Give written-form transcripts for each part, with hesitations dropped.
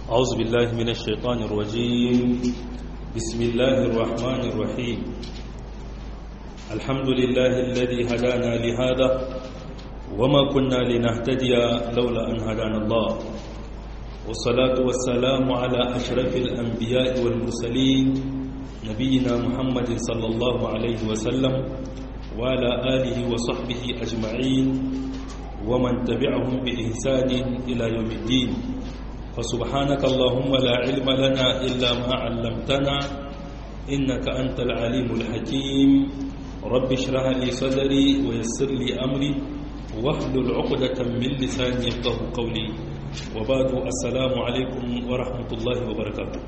أعوذ بالله من الشيطان الرجيم. بسم الله الرحمن الرحيم. الحمد لله الذي هدانا لهذا وما كنا لنهتدي لولا أن هدانا الله، والصلاة والسلام على أشرف الأنبياء والمرسلين نبينا محمد صلى الله عليه وسلم وعلى آله وصحبه أجمعين ومن تبعهم بإحسان إلى يوم الدين. فسبحانك اللهم لا علم لنا إلا ما علمتنا إنك أنت العليم الحكيم. رب اشرح لي صدري ويسر لي أمري واحلل عقدة من لساني يفقهوا قولي، وبعد السلام عليكم ورحمة الله وبركاته.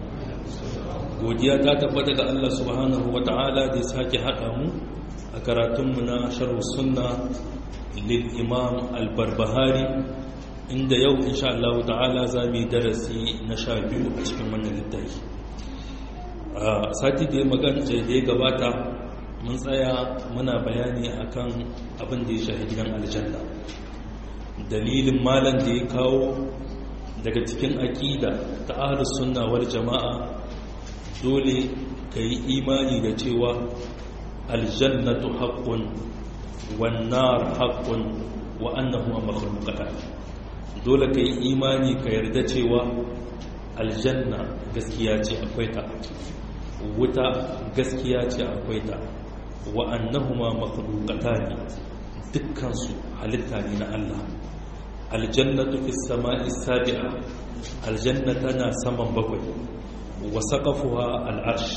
godiya ta tabbata ga Allah subhanahu wa ta'ala da ya sake haɗa mu a karatunmu na sharh sunna lil imam al-barbahari, inda yau insha Allah ta'ala za mu yi darasi na 12 a cikin wannan littafi. A sati da ya gabata mun tsaya muna bayani akan abin da ya shafi gidan aljanna, dalilin malam da ya kawo daga cikin aqida ta ahlus sunna wal jama'a dole kai imani da cewa aljannatu haqqun wan nar haqqun wa annahu makhluqatan. dole ka yi imani ka yarda cewa aljanna gaskiya ce akwai ta, wuta gaskiya ce akwai ta, wa annahuma makhluqatani, dukkansu halitta ne na Allah. aljannatu fis sama'i sabi'a, aljanna tana saman bakwai, wa saqafuha al'arsh,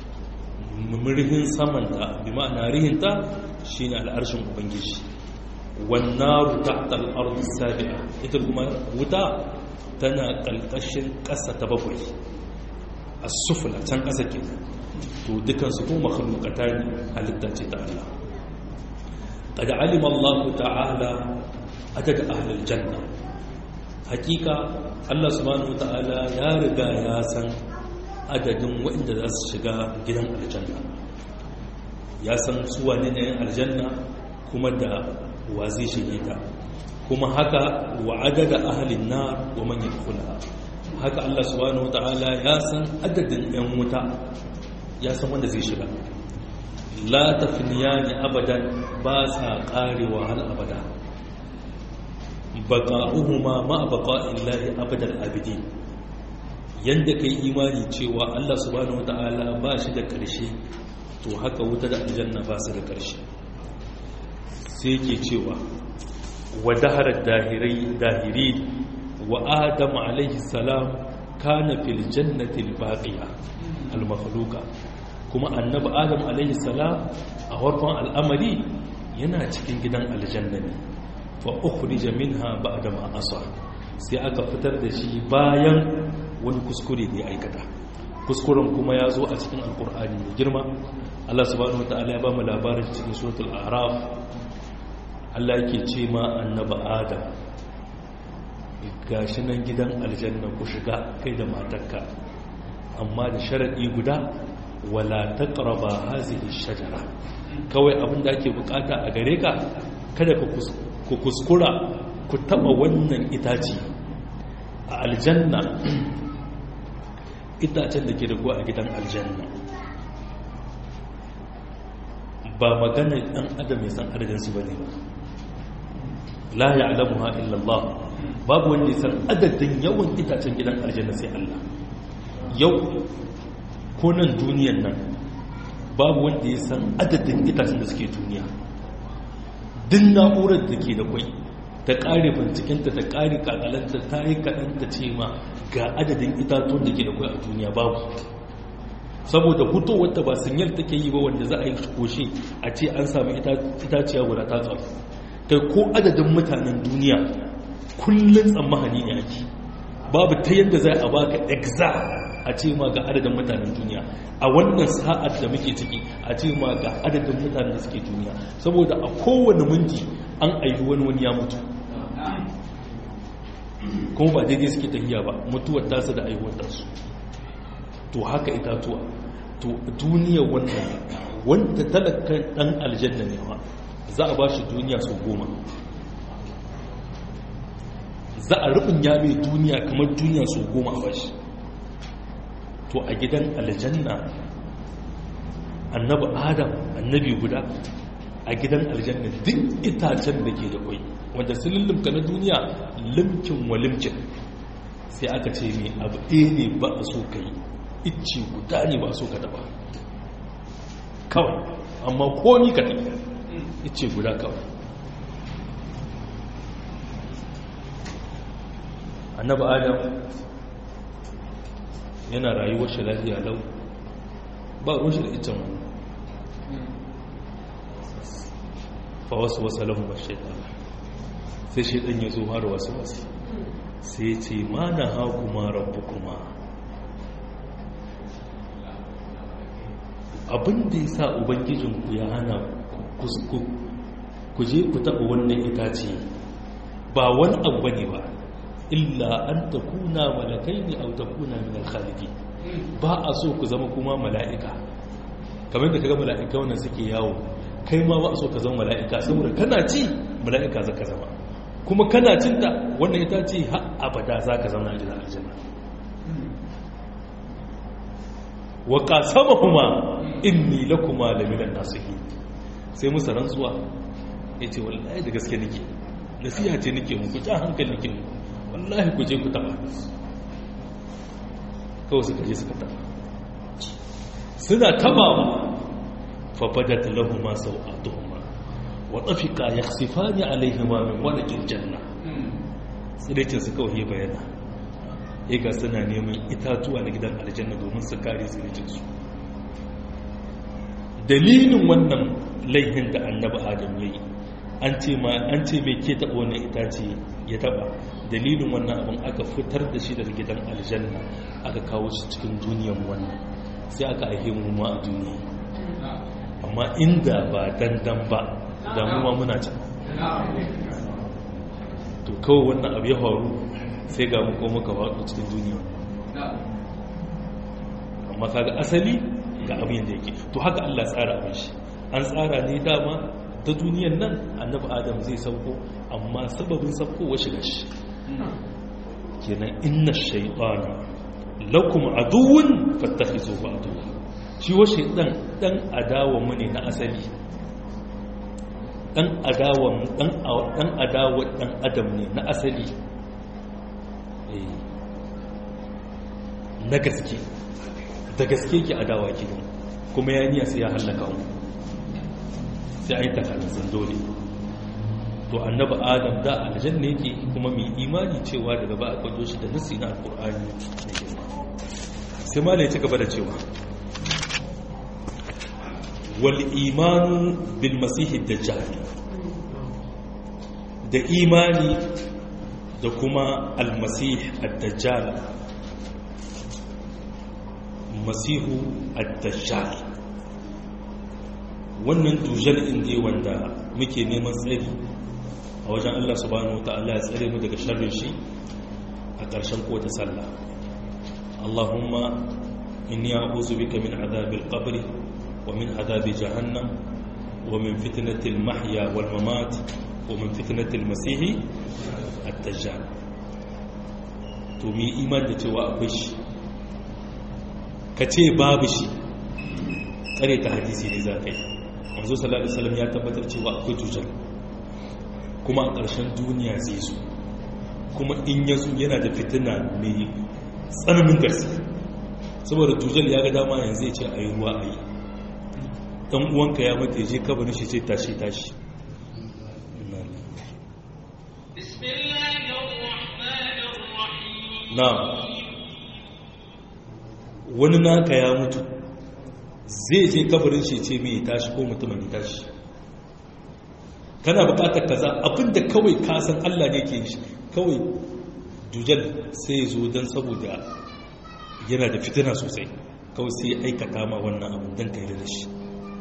murhin samanta bi ma'ana rihinta shine al'arshin ubangiji. wannaru tahta al-ard as-sabi'a, ita kuma wuta tana kalkashin ƙasa ta bakwai, as-sufla can ƙasa ke. to dukan su kuma makhluqatan halitta ce ta Allah. qad alima Allah ta'ala adad ahli al-janna, hakika Allah subhanahu wa ta'ala ya riga ya san adadin waɗanda za su shiga gidan aljanna, ya san su wane ne aljanna kuma da wa zai shige ta, kuma haka wa adada ahlin nar wa man yadkhulha. haka Allah subhanahu wataala ya san adadin yan wuta, ya san wanda zai shiga. la tafniyani abadan, ba sa karewa hal abada. baqa'uhuma ma baqa'illahi abadal abidin, yanda kai imani cewa Allah subhanahu wataala ba shi da karshe, to haka wuta da aljanna ba su da karshe. sai ke cewa wa daharar dahiri wa adam alaihi salam kana fil jannati al-baqiya al-makhluqa, kuma annabi adam alaihi salam a farkon al'amari yana cikin gidan aljanna ne. fa ukhrija minha ba'da ma asa, sai aka fitar da shi bayan wani kuskure da ya aikata. kuskuren kuma ya zo a cikin alkur'ani mai girma. Allah subhanahu wataala ya ba mu labarin cikin suratul a'raf. Allah yake ce ma annaba Adam, gashi nan gidan aljanna ku shiga kai da matarka, amma da sharadi guda, wala taqraba hazihi shajara. kawai abin da ake bukata a gare ka, kada ku kuskura ku taba wannan itaci a aljanna. itacen da ke da a gidan aljanna ba magana dan adam ya san adadin su bane ba. la ya'lamuha illa Allah, babu wanda ya san adadin yawan itacen gidan aljanna sai Allah. yau ko nan duniyan nan babu wanda ya san adadin itacen da suke duniya. din na'urar da ke da kwai ta kare bincikinta, ta kare kakalanta, ta yi kaɗanta ce ma ga adadin itatuwan da ke da kwai a duniya babu. saboda fitowar ta ba sinyar take yi ba wanda za a yi koshe a ce an samu itaciya guda ta tsaru. kai ko adadin mutanen duniya kullum tsammani ne ake, babu ta yadda za a baka exact a ce ma ga adadin mutanen duniya a wannan sa'ad da muke ciki, a ce ma ga adadin mutanen da suke duniya. saboda a kowane minti an aihu wani ya mutu, kuma ba daidai suke tafiya ba, mutuwar tasu da aihuwar tasu. to haka itatuwa, to duniya wannan wanda talakan dan aljanna ne ma za a ba shi duniya sau 10, za a rubunya mai duniya kamar duniya su 10 a bashi. To a gidan aljanna annabi adam annabi guda a gidan aljanna duk itacen da ke da kwai wanda sun lullumka na duniya limkin wa limkin, sai aka ce mai abu ɗaya ne ba a so ka yi, icce guda ne ba a so ka taba kawai, amma komi ka taɓa icce guda kawai. annabi adam yana rayuwar shi lafiya lau ba ruwan shi da iccen wani. fa wasu lahum ash-shaytan, sai shaytan ya zo har wasu sai ya ce ma na hakuma rabbukuma, abinda ya sa ubangijinku ya hana ku je ku taɓa wannan itace ba wani abu bane ba illa an takuna malakaini aw takuna min al-khalidin, ba a so ku zama kuma mala'ika kamar da kaga mala'ika wannan suke yawo, kai ma ba a so ka zama mala'ika saboda kana ci mala'ika zaka zama, kuma kana cinta wannan ita ce har abada zaka zama a gidan aljanna. wa qasamahuma inni lakuma laminan nasihin, sai musa rantsuwa yace wallahi da gaske nake, nasiha ce nake muku, ja hankali nake muku, wallahi ku je ku taba. kawai suka je suka taba, suna tabawa fa badat lahumu sawatuhuma wa tafiqa yakhsifani alayhima min warqil janna, tsirecin su kawai ya bayyana, ya ga suna neman itatuwa na gidan aljanna domin su kare tsirecin su. dalilin wannan laihin da annabi adam yayi, an ce mai ke taɓa wannan itace ya taɓa, dalilin wannan abin aka fitar da shi daga gidan aljanna aka kawo shi cikin duniyan wannan, sai aka aihe mu ma a duniya. amma inda ba dandan ba damuwa muna can. to kawai wannan abu ya faru sai ga muka muka faɗo cikin duniya. amma kaga asali ga abin da yake, to haka Allah tsara abin shi, an tsara ne dama ta duniyan nan annabi adam zai sauko, amma sababin saukowa shiga shi kenan inna shaytana lakum aduwwun fattakhizuhu aduwwa, shi wa shaytan dan adawa mu ne na asali, dan adawa dan adam ne na asali, na gaske da gaske ki adawa kidan, kuma ya niyya sai ya halaka mu, sai a yi takarar dole. to annabi adam da aljanna yake, kuma mai imani cewa daga ba a kwado shi da nasi na alkur'ani da girma. sai ma ne ci gaba da cewa wal imanu bil masihi dajjal, da imani da kuma al-masih ad-dajjal, masihu ad-dajjal, wannan dujal inda wanda muke neman tsari a wajen Allah subhanahu wata'ala ya tsare mu daga sharrin shi a ƙarshen kowace sallah. Allahumma inni a'udhu bika min adhabil qabri wa min adhabi jahannam wa min fitnatil mahya wal mamat wa min fitnatil masih ad-dajjal. to mi iman da cewa akwai shi, ka ce babu shi kare ta hadisi ne za ka yi. manzo sallallahu alaihi wasallam ya tabbatar cewa akwai dujal, kuma a ƙarshen duniya zai zo, kuma in ya zo yana da fitina mai tsananin gaske, saboda dujal ya ga dama yanzu ya ce a yi ruwa a yi, ɗan uwanka ya mata ya je kabarin shi ce tashi tashi. na wani naka ya mutu zai je kabarin shi ce mai tashi ko mutumin ya tashi, kana bukatar kaza, abinda kawai kasan Allah ne ke shi, kawai dujal sai ya zo don saboda yana da fitina sosai, kawai sai ya aikata ma wannan abin don kai da shi,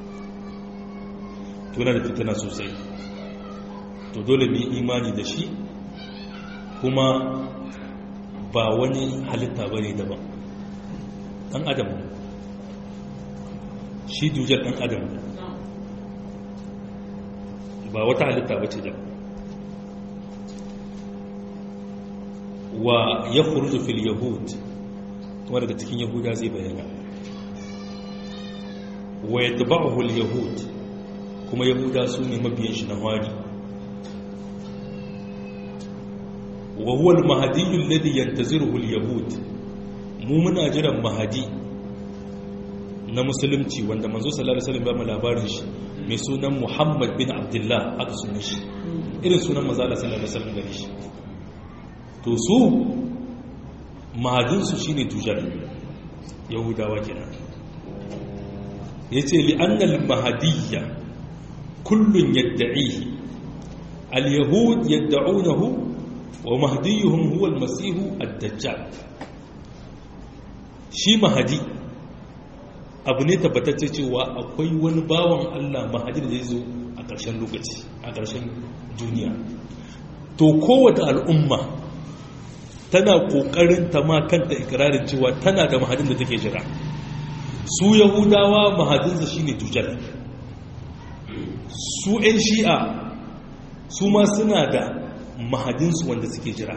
to yana da fitina sosai. to dole mu imani da shi, kuma ba wani halitta bane daban, dan adam shi dujal dan adam ba wata halitta bace da. wa yakhruju fil yahud kuma daga cikin yahuda zai bayyana wa yatba'uhu al yahud kuma yahuda su ne mabiyan shi na wani wa huwa al mahdi alladhi yantaziruhu al yahud mu muna jiran mahdi na musulunci wanda manzo sallallahu alaihi wasallam ba mu labarin shi mai sunan Muhammad bin Abdullah aka sunan shi irin sunan manzo sallallahu alaihi wasallam gare shi to su mahadin su shine dujal yahudawa kenan yace li anna al mahdiyya kullun yad'ihi al yahud yad'unahu wa mahdiyuhum huwa al masih ad dajjal shi mahdi abu ne tabbatacce cewa akwai wani bawan Allah mahadi da zai zo a ƙarshen lokaci a ƙarshen duniya to kowace al'umma tana ƙoƙarin ta ma kanta ikirarin cewa tana da mahadin da take jira su yahudawa mahadinsa shine dujal su 'yan shi'a su ma suna da mahadinsu wanda suke jira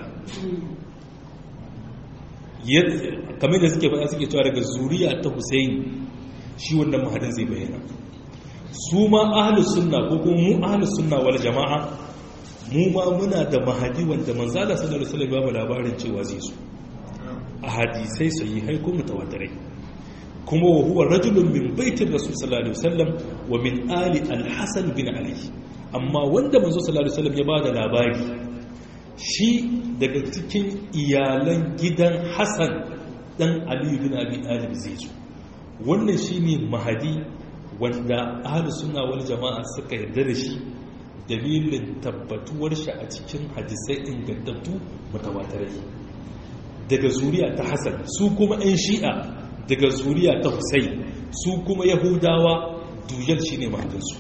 kamar da suke faɗa suke cewa daga zuriya ta Hussein shi wannan mahadin zai bayyana su ma ahlus sunna ko kuma mu ahlus sunna wal jama'a mu ma muna da mahadi wanda manzo Allah sallallahu alaihi wasallam ya ba labarin cewa zai zo a hadisai sahihai ko mutawatirai kuma wa huwa rajulun min baitir rasul sallallahu alaihi wasallam wa min ali al-hasan bin ali amma wanda manzo sallallahu alaihi wasallam ya ba da labari shi daga cikin iyalan gidan Hassan dan Ali bin Abi Talib zai zo wannan shine mahadi wanda ahlus sunna wal jama'a suka yarda da shi dalilin tabbatuwar shi a cikin hadisai ingantattu mutawatirai daga zuriya ta Hassan su kuma ɗan Shi'a daga zuriya ta Husayn su kuma Yahudawa dujal shine mahadinsu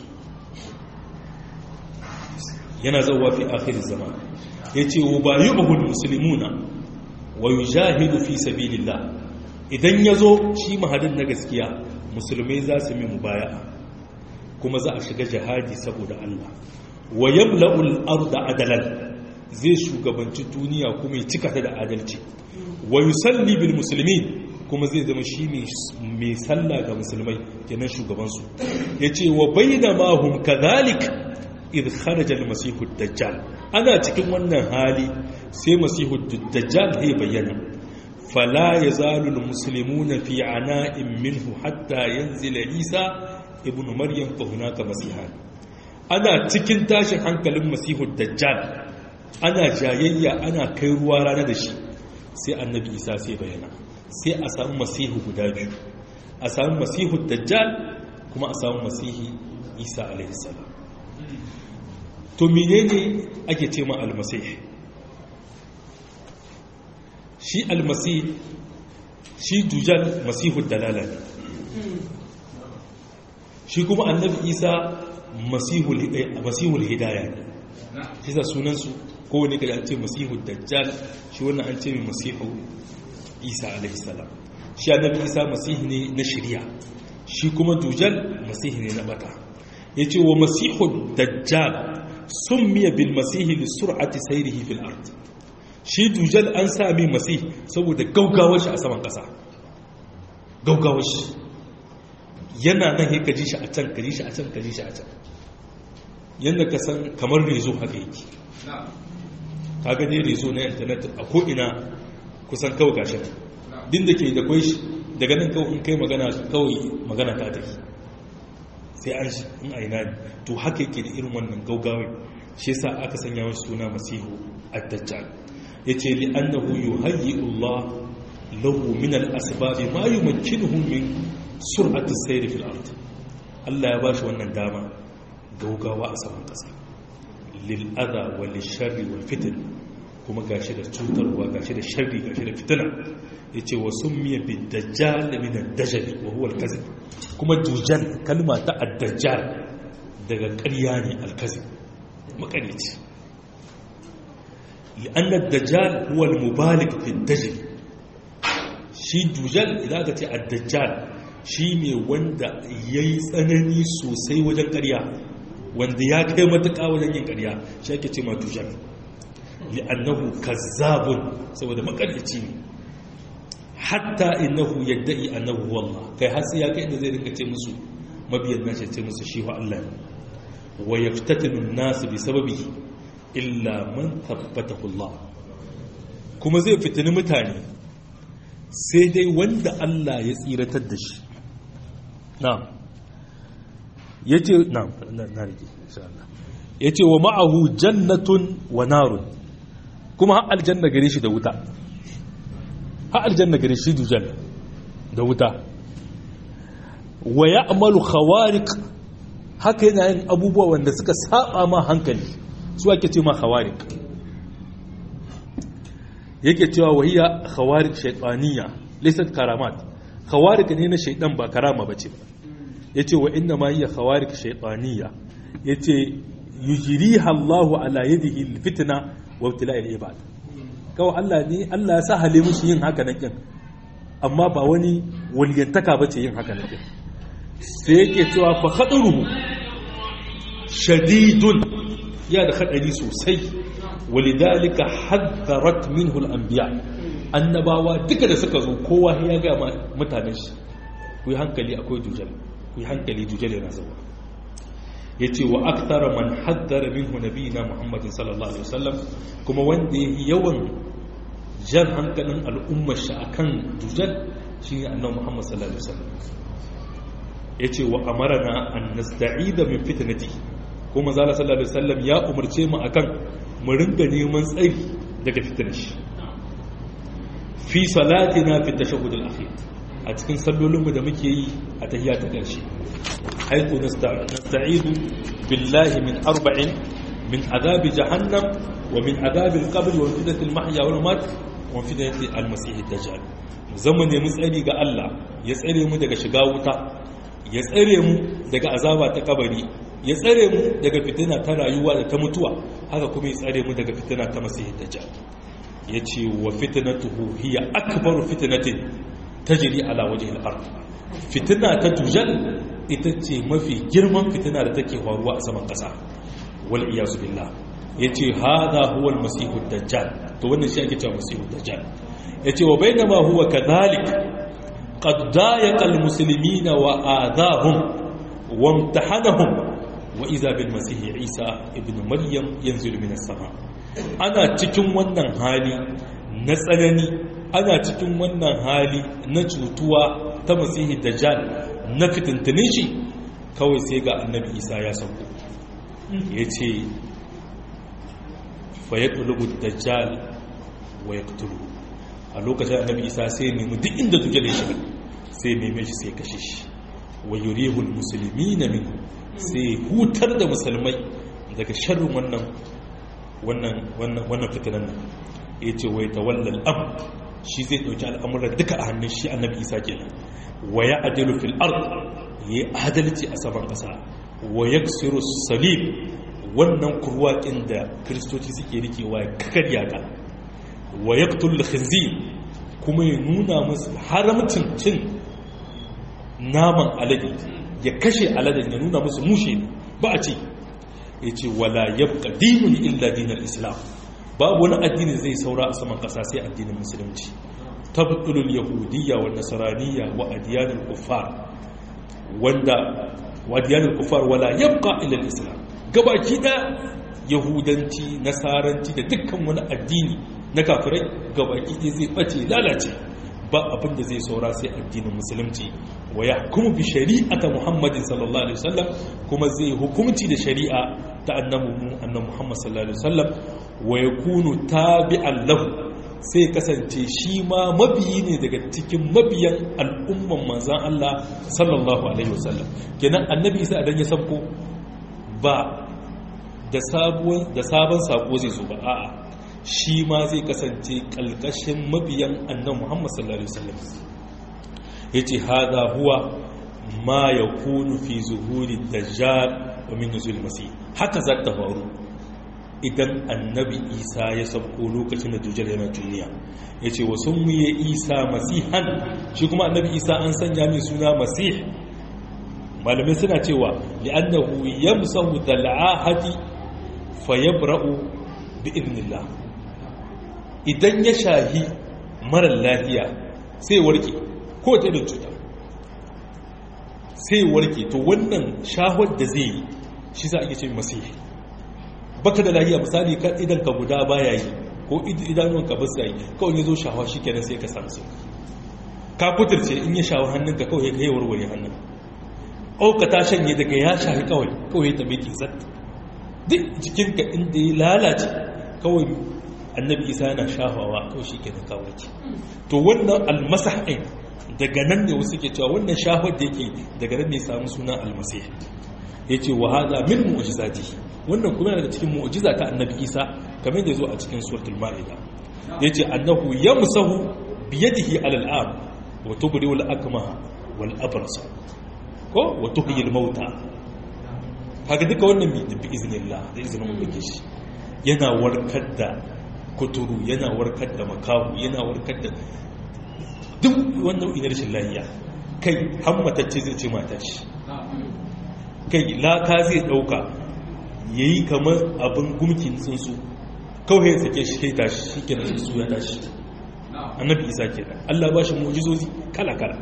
yana zauwa fi akhir zaman yace wa bayyuhul muslimuna wa yujahidu fi sabilillah idan yazo shi mahadin na gaskiya musulmai za su yi mubaya'a kuma za a shiga jihadi saboda Allah wa yamla'ul arda adalan zai shugabanci duniya kuma ya cika ta da adalci wa yusalli bil muslimin kuma zai zama shine mai sallah ga musulmai kenan shugaban su yace wa bainama hum kadhalik idh kharaja al-masih ad-dajjal ana cikin wannan hali sai masih ad-dajjal ya bayyana fala yazalu al-muslimuna fi ana'in minhu hatta yanzila isa ibn maryam fa hunaka masihan ana cikin tashin hankalin masih ad-dajjal ana jayayya ana kai ruwa rana da shi sai annabi isa sai bayyana sai a samu masihu guda biyu a samu masihu ad-dajjal kuma a samu masihi isa alaihi salam to menene ake ce ma almasih shi almasih shi dujal masihud dalala ne shi kuma annabi isa masihul hidaya ne shi sa sunansu kowane kada an ce masihud dajjal shi wannan an ce mai masihu isa alaihi salam shi annabi isa masihi ne na shari'a shi kuma dujal masihi ne na bata yace wa masihud dajjal summiya bil masihi li sur'ati sayrihi fil ard shi dujal an sami masih saboda gaugawar shi a saman kasa gaugawar shi yana nan yake ji shi a can kaji shi a can kaji shi a can yanda ka san kamar rezo haka yake kaga dai rezo na internet a ko ina kusan kawai gashi din da ke da kwai shi daga nan kawai in kai magana kawai magana ta tafi sai an shi in aina ne to haka yake da irin wannan gaugawai shi yasa aka sanya masa suna masihu ad-dajjal yace li annahu yuhayyi Allah lahu min al-asbab ma yumakkinuhu min sur'ati as-sayr fil ard Allah ya bashi wannan dama gaugawa a saman kasa lil adha wal sharri wal fitn kuma gashi da cutarwa gashi da sharri gashi da fitina yace wa summiya bid dajjal min ad-dajjal wa huwa al-kadhib kuma dujjal kalma ta ad-dajjal daga ƙarya ne al-kadhib makarici لأن الدجال هو المبالغ في الدجل shi dujjal idan ka ce ad-dajjal shine wanda yayi tsanani sosai wajen ƙarya wanda ya kai matuƙa wajen yin ƙarya shi ake ce ma dujjal li'annahu kazzabun saboda makaryaci ne hatta innahu yadda'i annahu wallah kai har sai ya kai inda zai rinka ce musu mabiyan nashi ce musu shi wa Allah ne wa yaftatinu an-nas bi sababihi illa man thabbatahu Allah kuma zai fitini mutane sai dai wanda Allah ya tsiratar da shi na'am yace na'am na rike insha Allah yace wa ma'ahu jannatun wa narun kuma har aljanna gare shi da wuta har aljanna gare shi dujal da wuta wa ya'malu khawariq haka yana yin abubuwa wanda suka saba ma hankali su ake ce ma khawariq yake cewa wahiya khawariq shaytaniya laysat karamat khawariq ne na shaydan ba karama bace ba yace wa inna ma hiya khawariq shaytaniya yace yujriha Allahu ala yadihi alfitna wa ibtila'il ibad kawai Allah ne Allah ya sa hale mushi yin haka nan kin amma ba wani waliyantaka bace yin haka nan kin sai yake cewa fa khadaruhu shadidun ya da khadari sosai walidhalika haddarat minhu al-anbiya annabawa duka da suka zo kowa ya ga mutanen shi ku yi hankali akwai dujal ku yi hankali dujal yana zuwa yace wa akthara man haddara minhu nabiyina muhammadin sallallahu alaihi wasallam kuma wanda yake yawan jan hankalin al'ummar shi akan dujal shine annabi muhammad sallallahu alaihi wasallam yace wa amarna an nasta'ida min fitnati kuma zalla sallallahu alaihi wasallam ya umarce mu akan mu ringa neman tsari daga fitnar shi fi salatina fi tashahhud al-akhir a cikin sallolinmu da muke yi a tahiyya ta ƙarshe haitu nasta'idu billahi min arba'in min azabi jahannam wa min azabi al-qabr wa fitnati al-mahya wal mamat wa fitnati al-masih ad-dajjal zama ne mu tsari ga Allah ya tsare mu daga shiga wuta ya tsare mu daga azaba ta kabari ya tsare mu daga fitina ta rayuwa da ta mutuwa haka kuma ya tsare mu daga fitina ta masih ad-dajjal yace wa fitnatuhu hiya akbaru fitnatin tajri ala wajhi al-ard fitina ta dujal ita ce mafi girman fitina da take faruwa a saman kasa wal iyazu billah yace hada huwa al-masih ad-dajjal to wannan shi ake cewa masih ad-dajjal yace wa bainama huwa kadhalik qad dayaqa al-muslimina wa adahum wa imtahanahum wa idha bil masih isa ibn maryam yanzilu min as-sama ana cikin wannan hali na tsanani ana cikin wannan hali na cutuwa ta masihi dajjal na fitintunin shi kawai sai ga annabi isa ya sauko ya ce fa ya tulubu dajjal wa ya kuturu a lokacin annabi isa sai nemi duk inda dujjal ya shiga sai neme shi sai kashe shi wa yurihul musulmi na min sai hutar da musulmai daga sharrin wannan fitinan nan ya ce wa ya tawallal am shi zai ɗauki al'amuran duka a hannun shi annabi isa kenan wa ya adilu fil ard ya adalci a saman ƙasa wa ya ksiru salib wannan kurwaƙin da kiristoci suke rikewa ya kakarya ka wa ya ƙtul khinzir kuma ya nuna musu haramcin cin naman alade ya kashe aladen ya nuna musu mushe ne ba a ce ya ce wala yabqa dinun illa dinar islam babu wani addini zai saura a saman ƙasa sai addinin musulunci tabtulul yahudiyya wa nasraniyya wa adyanul kuffar wanda wa adyanul kuffar wala yabqa illa al-islam gabaki da yahudanci nasaranci da dukkan wani addini na kafirai gabaki da zai bace lalace ba abin da zai saura sai addinin musulunci wa yahkumu bi shari'ati muhammadin sallallahu alaihi wasallam kuma zai hukunci da shari'a ta annabi muhammad sallallahu alaihi wasallam wa yakunu tabi'an lahu sai kasance shi ma mabiyi ne daga cikin mabiyan al'umman manzan Allah sallallahu alaihi wasallam kenan annabi isa idan ya sabko ba da sabon sako zai zo ba a'a shi ma zai kasance kalkashin mabiyan annabi Muhammad sallallahu alaihi wasallam yace hada huwa ma yakunu fi zuhuri dajjal wa min nuzul masih haka zata faru idan annabi isa ya sabko lokacin da dujjal yana duniya ya ce wa sun muye isa masihan shi kuma annabi isa an sanya mai suna masih malamai suna cewa li'annahu yamsahu dal'ahati fayabra'u bi idnillah idan ya shahi marar lafiya sai warke ko ta irin cuta sai warke, to wannan shahwar da zai yi shi za a iya ce masihi. Baka da lafiya misali idan ka guda baya yi ko idanuwan ka basu yi, kawai ya zo shahwa shi kenan sai ka samu sauki. Ka kuturce in ya shawo hannunka kawai ya warware hannun, auka ta shanye daga ya shahi kawai ta mai kizat duk jikinka inda ya lalace kawai annabi isa yana shafawa kawai shi kenan kawarki. To wannan almasah'in daga nan ne wasu ke cewa wannan shahar da yake daga nan ne samu suna almasih. Ya ce wa hada min mu'jizati, wannan kuma yana daga cikin mu'jiza ta annabi isa kamar da ya zo a cikin suratul ma'ida. Ya ce annahu yamsahu biyadihi alal ard wa tubri wal akmaha wal abrasa ko wa tuhyi al mauta. Haka duka wannan bi iznillah, da izinin ubangiji yana warkar da kuturu, yana warkar da makahu, yana warkar da duk wannan ina rashin lafiya. Kai hammatacce zai ce mata shi, kai laka zai dauka yayi kamar abin gumkin tsuntsu kawai ya sake shi kai tashi shikenan tsuntsu ya tashi. Annabi isa kenan Allah ba shi mu'jizozi kala kala.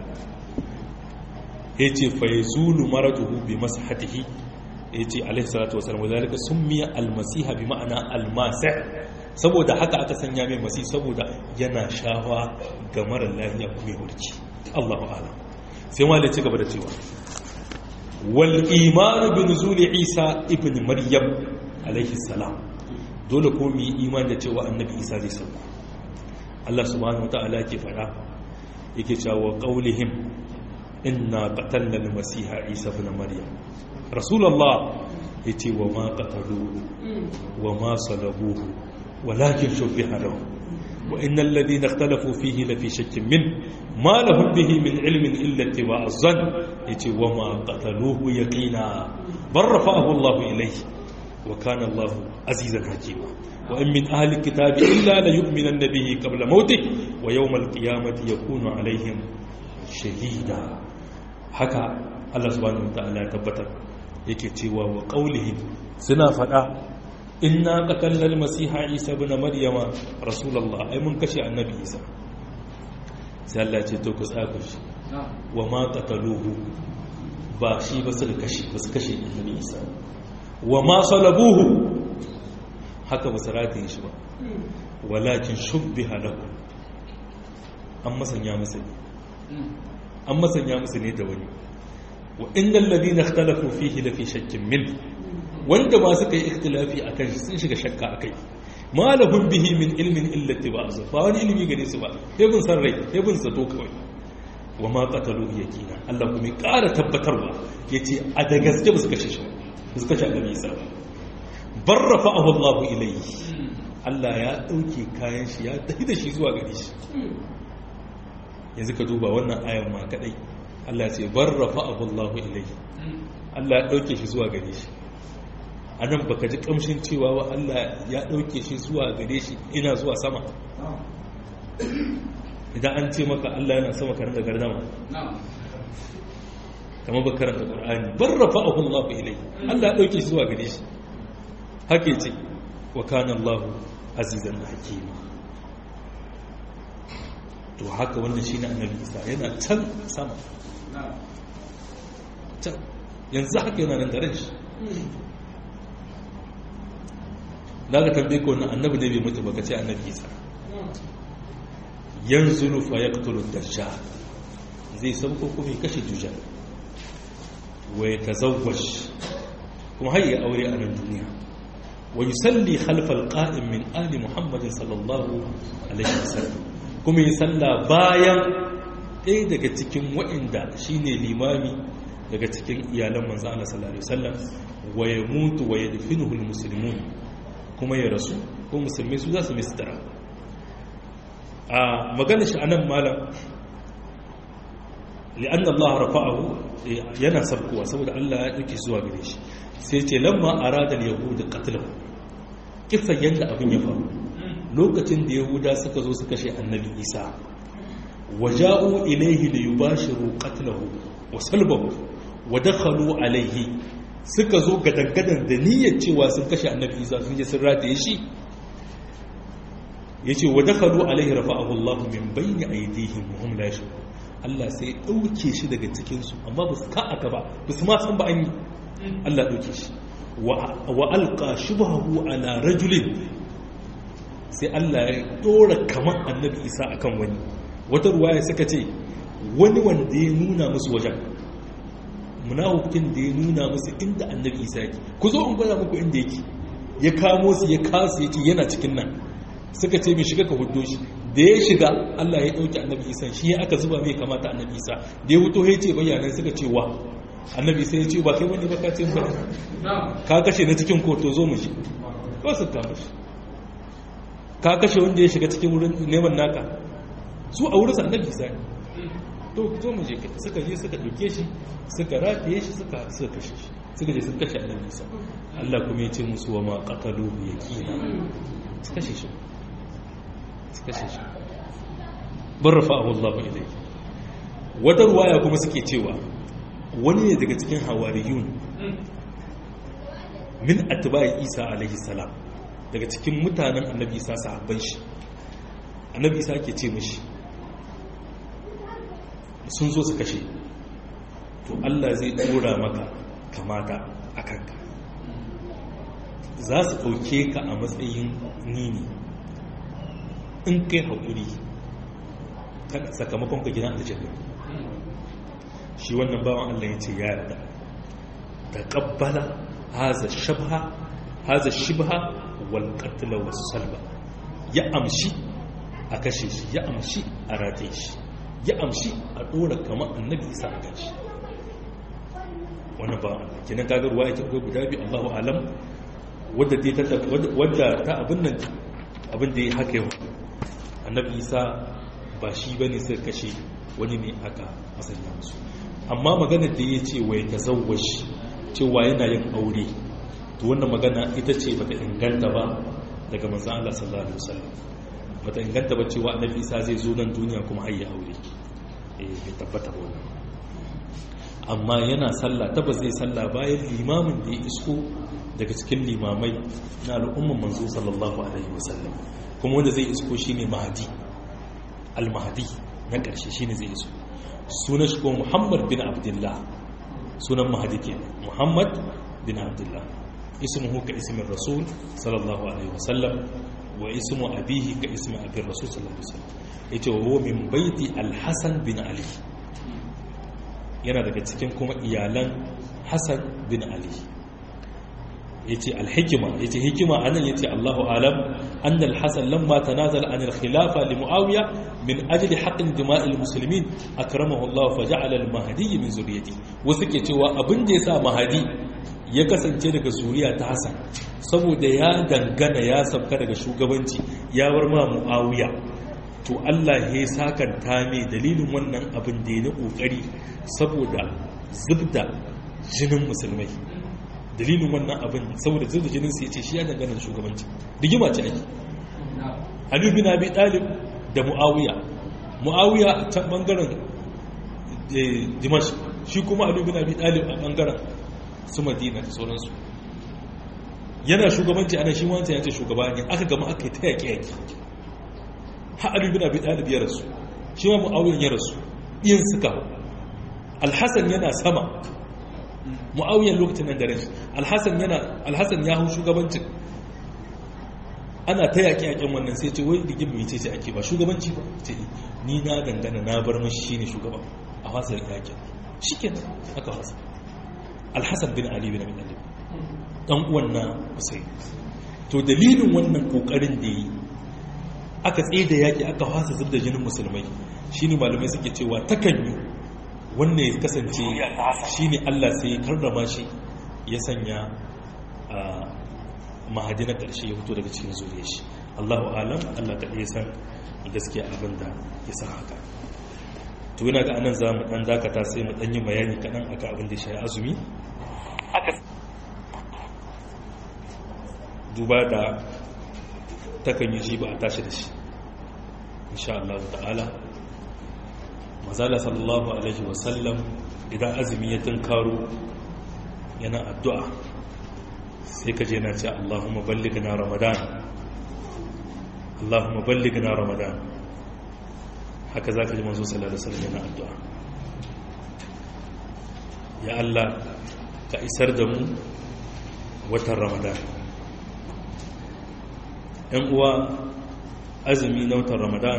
Yace fa yazulu maraduhu bi masahatihi, yace alaihi salatu wasallam, wadalika summiya almasiha bi ma'ana almasih, saboda haka aka sanya mai masih saboda yana shawa ga mara lafiya kuma ya warke. Allahu a'lam. Sai wanda ya ci gaba da cewa wal imanu bi nuzuli isa ibn maryam alaihi salam, dole ko mu yi imani da cewa annabi isa zai sauko. Allah subhanahu wataala yake fada, yake cewa qaulihim inna qatalna al-masiha isa ibn maryam rasulullah, yace wa ma qataluhu wa ma salabuhu walakin shubbiha lahu wa innal ladhina ikhtalafu fihi la fi shakkin min ma lahum bihi min ilmin illa ittiba'a az-zann, yace wa ma qataluhu yaqina bal rafa'ahu Allah ilayhi wa kana Allah azizan hakima wa in min ahli al-kitabi illa la yu'minanna bihi qabla mawtihi wa yawm al-qiyamati yakunu alayhim shahida. Haka Allah subhanahu wa ta'ala ya tabbatar, yake cewa wa qaulihim, suna fada inna qatalna al-masiha isa ibn maryama rasulullah, ai mun kashe annabi isa. Sai Allah ya ce to ku tsaka shi, wa ma qataluhu, ba shi ba su kashe annabi isa, wa ma salabuhu, haka ba su rataye shi ba, walakin shubbiha lahu, an masanya musu ne da wani. wa innal ladina ikhtalafu fihi la fi shakkin min, wanda ba suka yi ikhtilafi akan shi sun shiga shakka akai. Ma lahum bihi min ilmin illa tiba'az, ba wani ilimi gare su ba, sai bin san rai, sai bin zato kawai. wa ma qataluhu yaqina, Allah kuma ya ƙara tabbatarwa yace a da gaske ba su kashe shi ba, su kashe annabi Isa ba. Barrafa'ahu Allah ilayhi, Allah ya dauke kayan shi ya tafi da shi zuwa gare shi. Yanzu ka duba wannan ayan ma kadai, Allah ce barrafa'ahu Allah ilayhi, Allah ya dauke shi zuwa gare shi. Anan baka ji kamshin cewa wa Allah ya dauke shi zuwa gare shi ina zuwa sama. Idan an ce maka Allah yana sama karanta gardama, kamar ba karanta Qur'ani, barrafa'ahu Allah ilayhi, Allah ya dauke shi zuwa gare shi. Hake ce wa kana Allah azizan hakima. To haka wannan shine annabi Isa, yana can sama, can yanzu haka yana nan da ran shi. Da ka tambaye ko wannan annabi ne bai mutu ba, ka ce annabi Isa yanzulu fa yaqtulu ad-dajjal, zai sauko kuma ya kashe dujjal, wa yatazawwaj, kuma har ya aure a nan duniya, wa yusalli khalfa al-qa'im min ali Muhammadin sallallahu alaihi wasallam, kuma ya salla bayan ɗaya daga cikin waɗanda shine limami daga cikin iyalan manzo Allah sallallahu alaihi wasallam, wa yamutu wa yadfinuhu al-muslimun, kuma ya rasu ko musulmai su za su mai sutura. A magana shi anan malam, li'anna Allah rafa'ahu, yana sabkowa saboda Allah ya dauke zuwa gare shi. Sai ce lamma arada al-yahud qatlahu, kifa yanda abin ya faru lokacin da yahuda suka zo suka kashe annabi Isa, waja'u ilayhi li yubashiru qatlahu wa salbahu wa dakhalu alayhi, suka zo gadangadan da niyyar cewa sun kashe annabi Isa, sun je sun rataye shi. yace wa dakhalu alaihi rafa'ahu Allah min bayni aydihim wa hum la yashurun Allah sai dauke shi daga cikin su amma ba su ka aka ba su ma san ba an yi Allah dauke shi wa alqa shubhahu ala rajulin sai Allah ya dora kaman annabi Isa akan wani wata ruwaya suka ce wani wanda ya nuna musu wajen munafikin da ya nuna musu inda annabi Isa yake ku zo in gwada muku inda yake ya kamo su ya kasu yace yana cikin nan suka ce mai shiga ka huddo shi da ya shiga Allah ya dauki annabi Isa shi ya aka zuba mai kamata annabi Isa da ya wuto ya ce bayanan suka ce wa annabi Isa ya ce ba kai wani ba ka ce ba ka kashe na cikin koto zo mu shi ko su kama shi ka kashe wanda ya shiga cikin wurin neman naka su a wurin annabi Isa ne to zo mu je suka je suka dauke shi suka rataye shi suka kashe shi suka je suka kashe annabi Isa Allah kuma ya ce musu wa ma qataluhu yaqina suka kashe shi bar rafa'ahu Allah ilayhi wata ruwaya kuma suke cewa wani ne daga cikin hawariyun min atba'i Isa alaihi salam daga cikin mutanen annabi Isa sahabban shi annabi Isa ke ce mishi sun zo su kashe to Allah zai dora maka kamata akan ka za su dauke ka a matsayin nini in kai haƙuri sakamakon ka gina aljanna shi wannan bawan Allah ya ce ya yarda ta ƙabbala haza shibha wal qatl was salba ya amshi a kashe shi ya amshi a rataye shi ya amshi a dora kamar annabi Isa a kan shi wannan bawan Allah kenan kaga ruwa yake ko guda bi Allahu alam wadda ta abin da ya haka yau annabi Isa ba shi bane sai kashe wani ne aka masanya musu amma magana da ya ce wai tazawwash cewa yana yin aure to wannan magana ita ce bata inganta ba daga manzon Allah sallallahu alaihi wasallam bata inganta ba cewa annabi Isa zai zo nan duniya kuma har ya aure bai tabbata ba amma yana sallah tabbas zai sallah bayan limamin da ya isko daga cikin limamai na al'umman manzo sallallahu alaihi wasallam kuma wanda zai isko shine mahdi al-mahdi na ƙarshe shine zai isko sunan shi ko Muhammad bin Abdullah sunan mahdi ke Muhammad bin Abdullah ismuhu ka ismin rasul sallallahu alaihi wasallam wa ismu abihi ka ismi abir rasul sallallahu alaihi wasallam yace wa min baiti al-Hasan bin Ali yana daga cikin kuma iyalan Hasan bin Ali yace al-hikma yace hikima anan yace Allahu alam anna al-Hasan lamma tanazala an al-khilafa li Muawiya min ajli haqqin dima'il muslimin akramahu Allah fa ja'ala al-mahdi min zurriyyati wasu ke cewa abin da yasa mahdi ya kasance daga zuriya ta Hasan saboda ya dangana ya sabka daga shugabanci ya bar ma Muawiya to Allah ya sakanta mai dalilin wannan abin da ya na kokari saboda zubda jinin musulmai dalilin wannan abin saboda zubda jinin sai ce shi ya dangana shugabanci rigima ce ake Ali bin Abi Talib da Muawiya a can bangaren Dimash shi kuma Ali bin Abi Talib a bangaren su Madina da sauransu yana shugabanci ana shi wancan ya ce shugaba ne aka gama aka yi ta yaƙi har Ali bin Abi Talib ya rasu shi ma Muawiya ya rasu yin suka Al-Hasan yana sama Muawiya lokacin nan da rashi Al-Hasan ya hau shugabancin ana ta yaƙi wannan sai ce wai digin mai ce ake ba shugabanci ba ce ni na dangana na bar mashi shine shugaba a fasar yaƙin shikenan aka fasa Al-Hasan bin Ali bin Abi Talib dan uwan na Husayn to dalilin wannan kokarin da yi aka tsaye da yaki aka fasa zubda jinin musulmai shine malamai suke cewa takanyu wannan ya kasance shine Allah sai ya karrama shi ya sanya mahadi na ƙarshe ya fito daga cikin zuriyar shi Allahu alam Allah ta iya san gaskiya abin da ya san haka to yana ga anan za mu dan dakata sai mu dan yi bayani kadan akan abin da ya shafi azumi duba da takan yi shi ba a tashi da shi insha Allah ta'ala mazala sallallahu alaihi wasallam idan azumi ya tunkaro yana addu'a sai ka je na ce Allahumma ballighna ramadan Allahumma ballighna ramadan haka zaka ji manzo sallallahu alaihi wasallam yana addu'a ya Allah ka isar da mu watan ramadan. ‘yan uwa, azumi na watan ramadan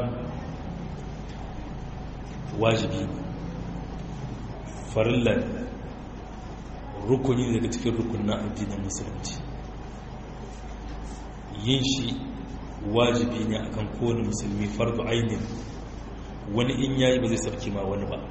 wajibi farilla rukuni daga cikin rukunin addinin musulunci. yin shi wajibi ne akan kowane musulmi fardu ainin, wani in yayi ba zai sarki ma wani ba.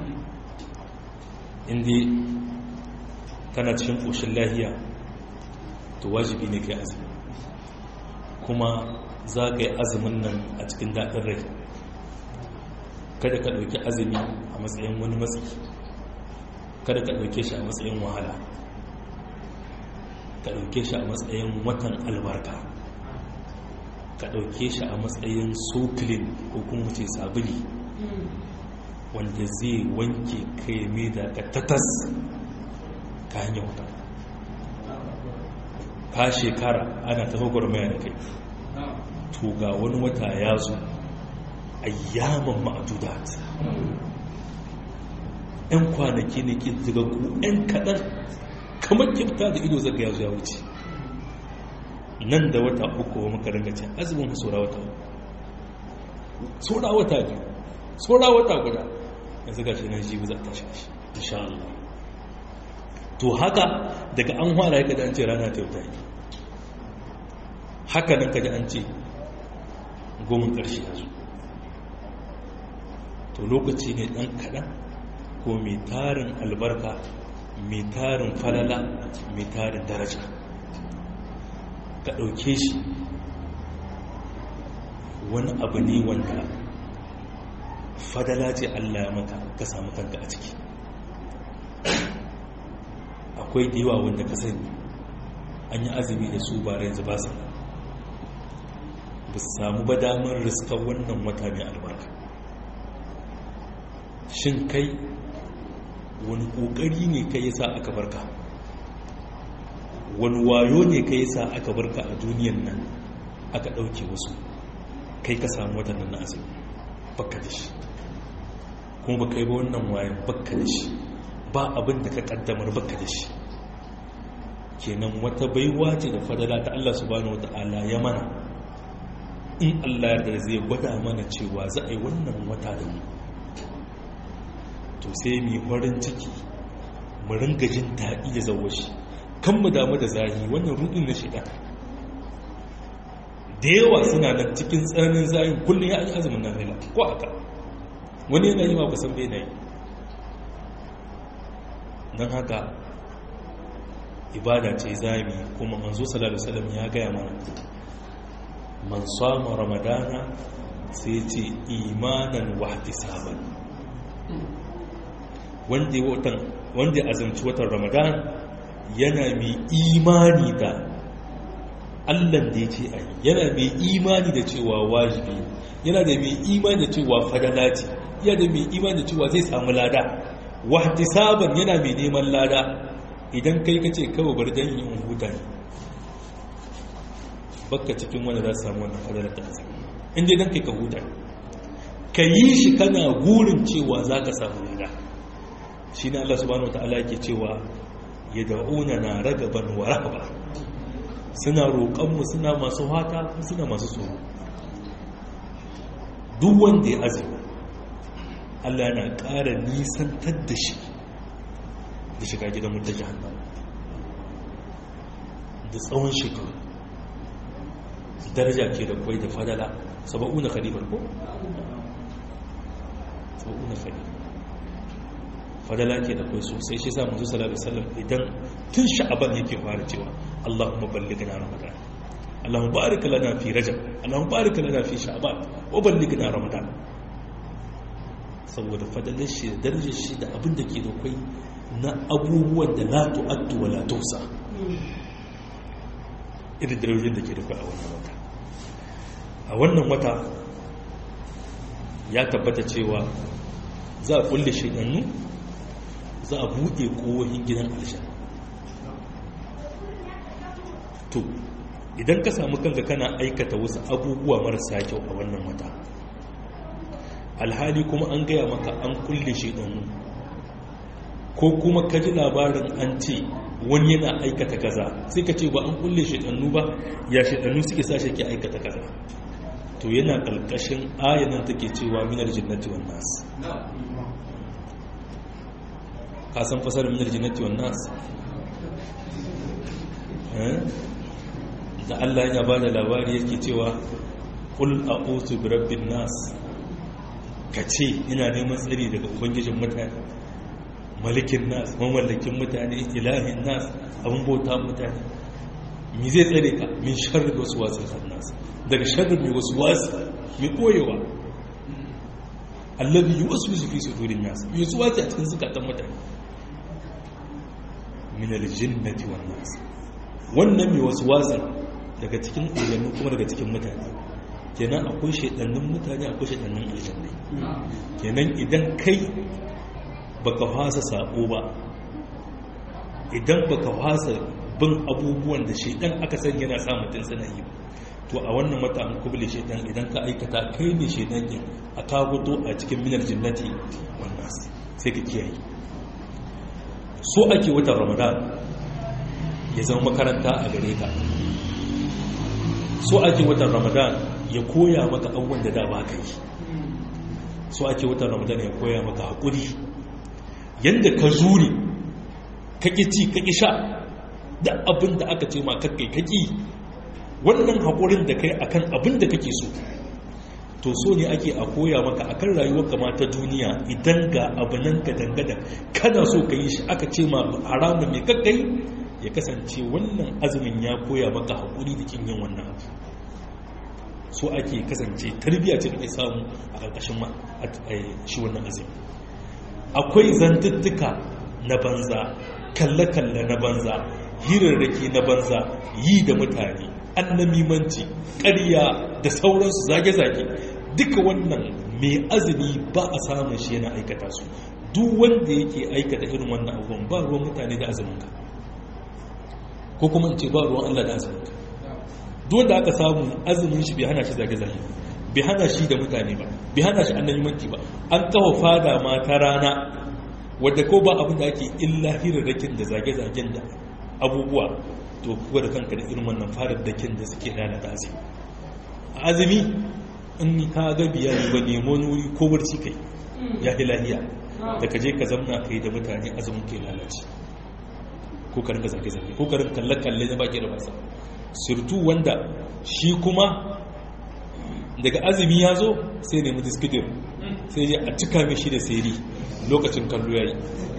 inda kana cikin ƙoshin lahiya to wajibi ne kai azumi, kuma za ka yi azumin nan a cikin daɗin rai. kada ka ɗauki azumi a matsayin wani matsi, kada ka ɗauke shi a matsayin wahala, ka ɗauke shi a matsayin watan albarka, ka ɗauke shi a matsayin sokilin ko kuma ce sabuli wanda zai wanke kai mai da ka tatas ka hanyar wata. ka shekara ana ta gwagwarmaya da kai, to ga wani wata ya zo ayyaman ma'adudat, 'yan kwanaki ne ke ku 'yan kaɗan kamar kifta da ido zaga ya zo ya wuce. nan da wata uku wa muka ringa ce azumin ka saura wata biyu saura wata guda, yanzu ga shi nan jibi za ta shi insha Allah. to haka daga an fara ya kada an ce rana ta yau ta yi, haka nan kaji an ce gomin ƙarshe ya zo. to lokaci ne ɗan kaɗan ko mai tarin albarka, mai tarin falala, mai tarin daraja. ka ɗauke shi wani abu ne wanda fadala ce Allah ya maka ka samu kanka a ciki. akwai da yawa wanda ka sani an yi azumi da su ba yanzu ba su samu ba damar riskar wannan wata mai albarka. shin kai wani ƙoƙari ne kai yasa aka barka, wani wayo ne kai yasa aka barka a duniyan nan aka ɗauke wasu, kai ka samu watannan na azumi baka da shi, kuma baka yi ba wannan wayan baka da shi, ba abin da ka kaddamar baka da shi. kenan wata baiwa ce da fadala ta Allah subhanahu wata'ala ya mana, in Allah da zai gwada mana cewa za a yi wannan wata da mu, to sai mu farin ciki mu ringa jin daɗi da zawashi, kan mu damu da zahi. wannan rudin na shaitan da yawa suna nan cikin tsananin zahin, kullum ya yi azumin nan rila ko aka wani yana yi ma kusan bai na yi. don haka ibada ce zami, kuma manzo sallallahu alaihi wasallam ya gaya mana man sama ramadana sai ce imanan wa ihtisaban, wanda ya azumci watan ramadan yana mai imani da Allah da ya ce a yi, yana mai imani da cewa wajibi, yana da mai imani da cewa fadala ce, yana da mai imani da cewa zai samu lada, wahtisaban yana mai neman lada. idan kai ka ce kawai bar dan yin huta ne, baka cikin wanda za su samu wannan fadala ta azumi. in dai dan kai ka huta, ka yi shi kana gurin cewa za ka samu lada. shi ne Allah subhanahu wa ta'ala yake cewa yad'una na ragaban wa rahaba, suna roƙonmu, suna masu hata, suna masu tsoro. duk wanda ya azumi Allah yana ƙara nisantar da shi da shiga gidan mutu jahannama da tsawon shekaru. daraja ke da kwai da fadala 70 khalifar ko 70 khalifar fadala ke da kwai sosai. shi sa manzo sallallahu alaihi wasallam idan tun sha'aban yake fara cewa Allahumma ballighna ramadan, Allahumma barik lana fi rajab, Allahumma barik lana fi sha'ban wa ballighna ramadan. saboda fadalar shi da darajar shi da abin da ke da kwai na abubuwan da la tu'addu wa la tuhsa, irin darajojin da ke da kwai a wannan wata. a wannan wata ya tabbata cewa za a kulle shekannu, za a buɗe kowahin gidan aljanna. to idan ka samu kanka kana aikata wasu abubuwa marasa kyau a wannan wata, alhali kuma an gaya maka an kulle shaidanu, ko kuma ka ji labarin an ce wani yana aikata kaza, sai ka ce ba an kulle shaidanu ba, ya shaidanu suke sa shi ke aikata kaza, to yana ƙarƙashin ayanan take cewa minar jinnati wan nas. Ka san fasarar minar jinnati wan nas? Da Allah ya ba da labari yake cewa qul a'udhu bi rabbin nas, kace ina neman tsari daga ubangijin mutane, malikin nas, mamallakin mutane, ilahin nas, abin bauta mutane. Mi zai tsare ka min sharri waswasil khannas, daga sharri mai waswasi mai koyewa, allazi yuwaswisu fi sudurin nas, mai waswasi a cikin zukatan mutane, min aljinnati wan nas. Wannan mai waswasi daga cikin aljannu kuma daga cikin mutane, kenan akwai shaidannin mutane, akwai shaidannin aljannai. Kenan idan kai baka fasa sabo ba, idan baka fasa bin abubuwan da shaidan aka san yana sa mutum suna yi, to a wannan mata an kubule shaidan, idan ka aikata kai ne shaidan din a kagoto a cikin minar jinnati wannan, sai ka kiyaye. So ake watan Ramadan ya zama makaranta a gare ka, so ake watan Ramadan ya koya maka abubuwan da da ba ka yi, so ake watan Ramadan ya koya maka haƙuri, yadda ka zuri ka ƙi ci ka ƙi sha da abin da aka ce ma kakkai ka ƙi, wannan haƙurin da kai akan abin da kake so, to so ne ake a koya maka akan rayuwar kama ta duniya. Idan ga abinan ka dangada kana so ka yi shi, aka ce ma haramun ne kakkai, ya kasance wannan azumin ya koya maka haƙuri da kin yin wannan abu. So ake kasance tarbiyya ce da kai samu a ƙarƙashin shi wannan azumi. Akwai zantuttuka na banza, kalle-kalle na banza, hirarraki na banza, yi da mutane, annamimanci, ƙarya da sauransu, zage-zage, duka wannan mai azumi ba a samun shi yana aikata su. Duk wanda yake aikata irin wannan abubuwan ba ruwan mutane da azuminka, ko kuma in ce ba ruwan Allah da azuminka. Duk wanda aka samu azumin shi bai hana shi zage-zage, bai hana shi da mutane ba, bai hana shi annabimanci ba. An kawo fada ma ta rana wadda ko ba abin da ake illa hirarrakin da zage-zagen da abubuwa, to kuwa da kanka da irin wannan fararrakin da suke lalata azumi. A azumi in ka ga biyar ba nemo wuri ko barci kai ya fi lahiya da ka je ka zamna kai da mutane azumin kai lalace, ko ka rinka zage-zage, ko ka rinka kalle-kalle na baki da basa. Surtu wanda shi kuma daga azumi ya zo sai nemi diskidir, sai je a cika mai shi da seri lokacin kallo ya yi.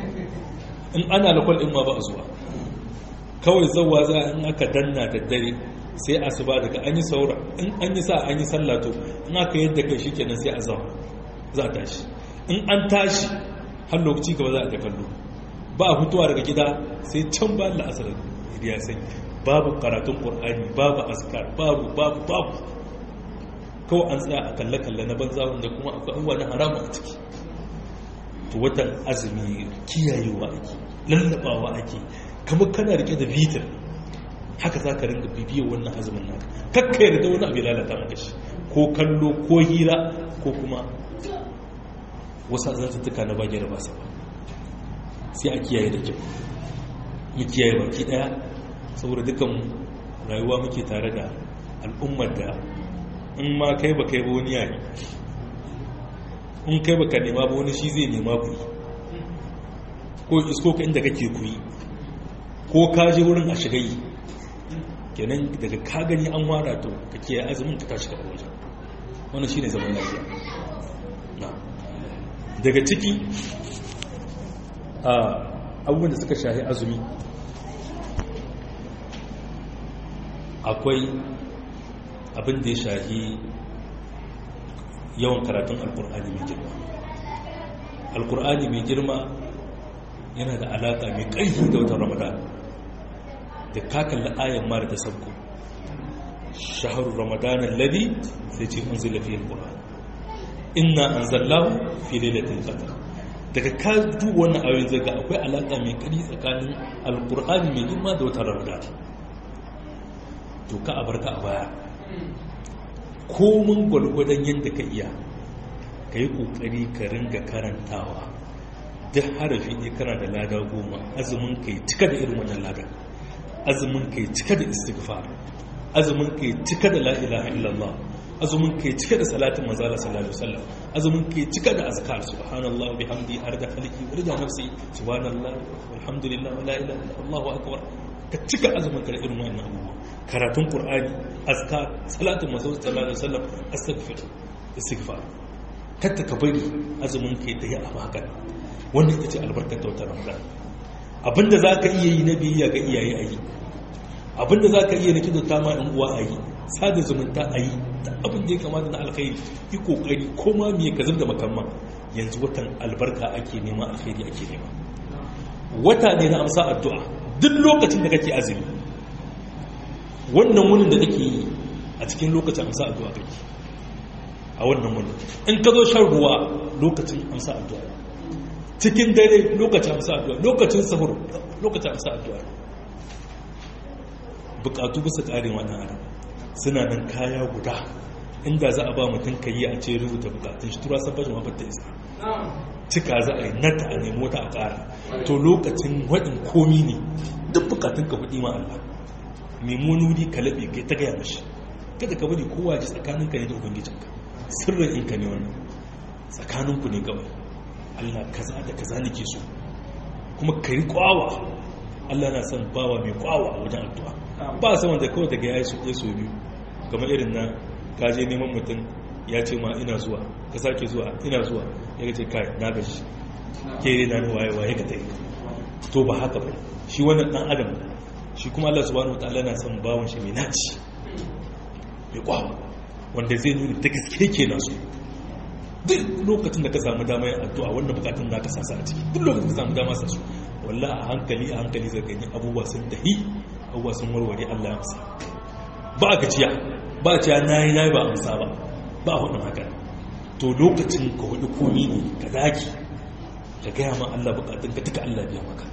In ana lakwal ɗin ma ba a zuwa, kawai zauwa za in aka danna da dare sai asuba daga an yi saura, in an yi sa an yi sallato, in aka yadda kai shi kenan sai a zama za a tashi. In an tashi har lokaci gaba za a ta kallo, ba a fitowa daga gida sai can ba la'asar ya sai babu karatun ƙur'ani, babu askar, babu kawai an tsaya a kalle-kalle na banza wanda kuma akwai abubuwa na haramu a ciki. To watan azumi kiyayewa ake, lallabawa ake, kamar kana rike da bitar, haka za ka ringa bibiyar wannan azumin naka, kakka yarda wani abu ya lalata maka shi, ko kallo ko hira ko kuma wasu azantattuka na bagiyar basa ba. Sai a kiyaye da kyau, mu kiyaye baki daya, saboda dukan rayuwa muke tare da al'ummar da in ma kai ba kai ba wani yayi, in kai ba ka nema ba wani shi zai nema ku, ko isko ka inda kake ku yi, ko ka je wurin a shiga yi. Kenan daga ka gani an wara to ka kiyaye azumin ka tashi ka wajen, wannan shine zaman lafiya. Daga ciki abubuwan da suka shahi azumi akwai abin da ya shahi yawan karatun alkur'ani mai girma. Alkur'ani mai girma yana da alaƙa mai ƙarfi da watan Ramadan. Da ka kalli ayan mara da sabko, shahar Ramadan alladhi sai ce unzila fihi alquran, inna anzalnahu fi lailatul qadr. Daga ka duba wannan ayoyin zai ga akwai alaƙa mai ƙarfi tsakanin alkur'ani mai girma da watan Ramadan. to ka a barka a baya komin gwalgwadon yadda ka iya ka yi ƙoƙari ka ringa karantawa duk harafi ne kana da lada 10 azumin ka yi cika da irin wannan lada azumin ka yi cika da istighfar azumin ka yi cika da la ilaha illallah azumin ka yi cika da salatin manzala sallallahu alaihi wasallam azumin ka yi cika da azkar subhanallah bihamdi arda khalqi wa rida nafsi subhanallah walhamdulillah wa la ilaha illallah allahu akbar ka cika azumin ka da irin wannan abubuwa karatun qur'ani azkar salatin manzala sallallahu alaihi wasallam istighfar katta ka bari azumin ka yi tayi a baka wannan ita ce albarkar tautar ramadan abinda zaka iya yi na biyayya ga iyaye ayi abinda zaka iya na kidanta ma ɗan uwa ayi sada zumunta ayi abin da ya kamata na alkhairi yi kokari ko ma me ka zubda makamman yanzu watan albarka ake nema alkhairi ake nema wata ne na amsa addu'a duk lokacin da kake azumi wannan wurin da kake yi a cikin lokacin amsa addu'a kake a wannan wurin in ka zo shan ruwa lokacin amsa addu'a cikin dare lokacin amsa addu'a lokacin sahur lokacin amsa addu'a bukatu bisa karin wannan adam suna nan kaya guda inda za a ba mutum ka yi a ce rubuta bukatun shi tura sabbajin mafatta isa cika za a yi nata a nemo ta a ƙara to lokacin waɗin komi ne duk bukatun ka hudi ma Allah nemo nuri ka laɓe kai ta gaya mashi kada ka bari kowa ji tsakaninka ne da ubangijinka sirrin in ka ne wannan tsakaninku ne kawai Allah kaza da kaza nake so kuma ka yi kwawa Allah na son bawa mai kwawa a wajen addu'a ba san wanda kawai daga yayi su ɗaya so biyu kamar irin na kaje neman mutum ya ce ma ina zuwa ka sake zuwa ina zuwa ya ce kai na gashi ke na waye ka tayi to ba haka ba shi wannan dan adam shi kuma Allah subhanahu wataala na son bawon shi mai naci mai kwawa wanda zai nuna da gaske kenan su duk lokacin da ka samu dama yin addu'a wannan bukatun za ka sasa a ciki duk lokacin da ka samu dama sa su wallahi a hankali zai gani abubuwa sun dahi abubuwa sun warware Allah ya amsa ba a gajiya ba a ciya nayi ba amsa ba ba a hudun haka to lokacin ka hudu komi ne ka daki ka gaya ma Allah bukatun ka duka Allah biya maka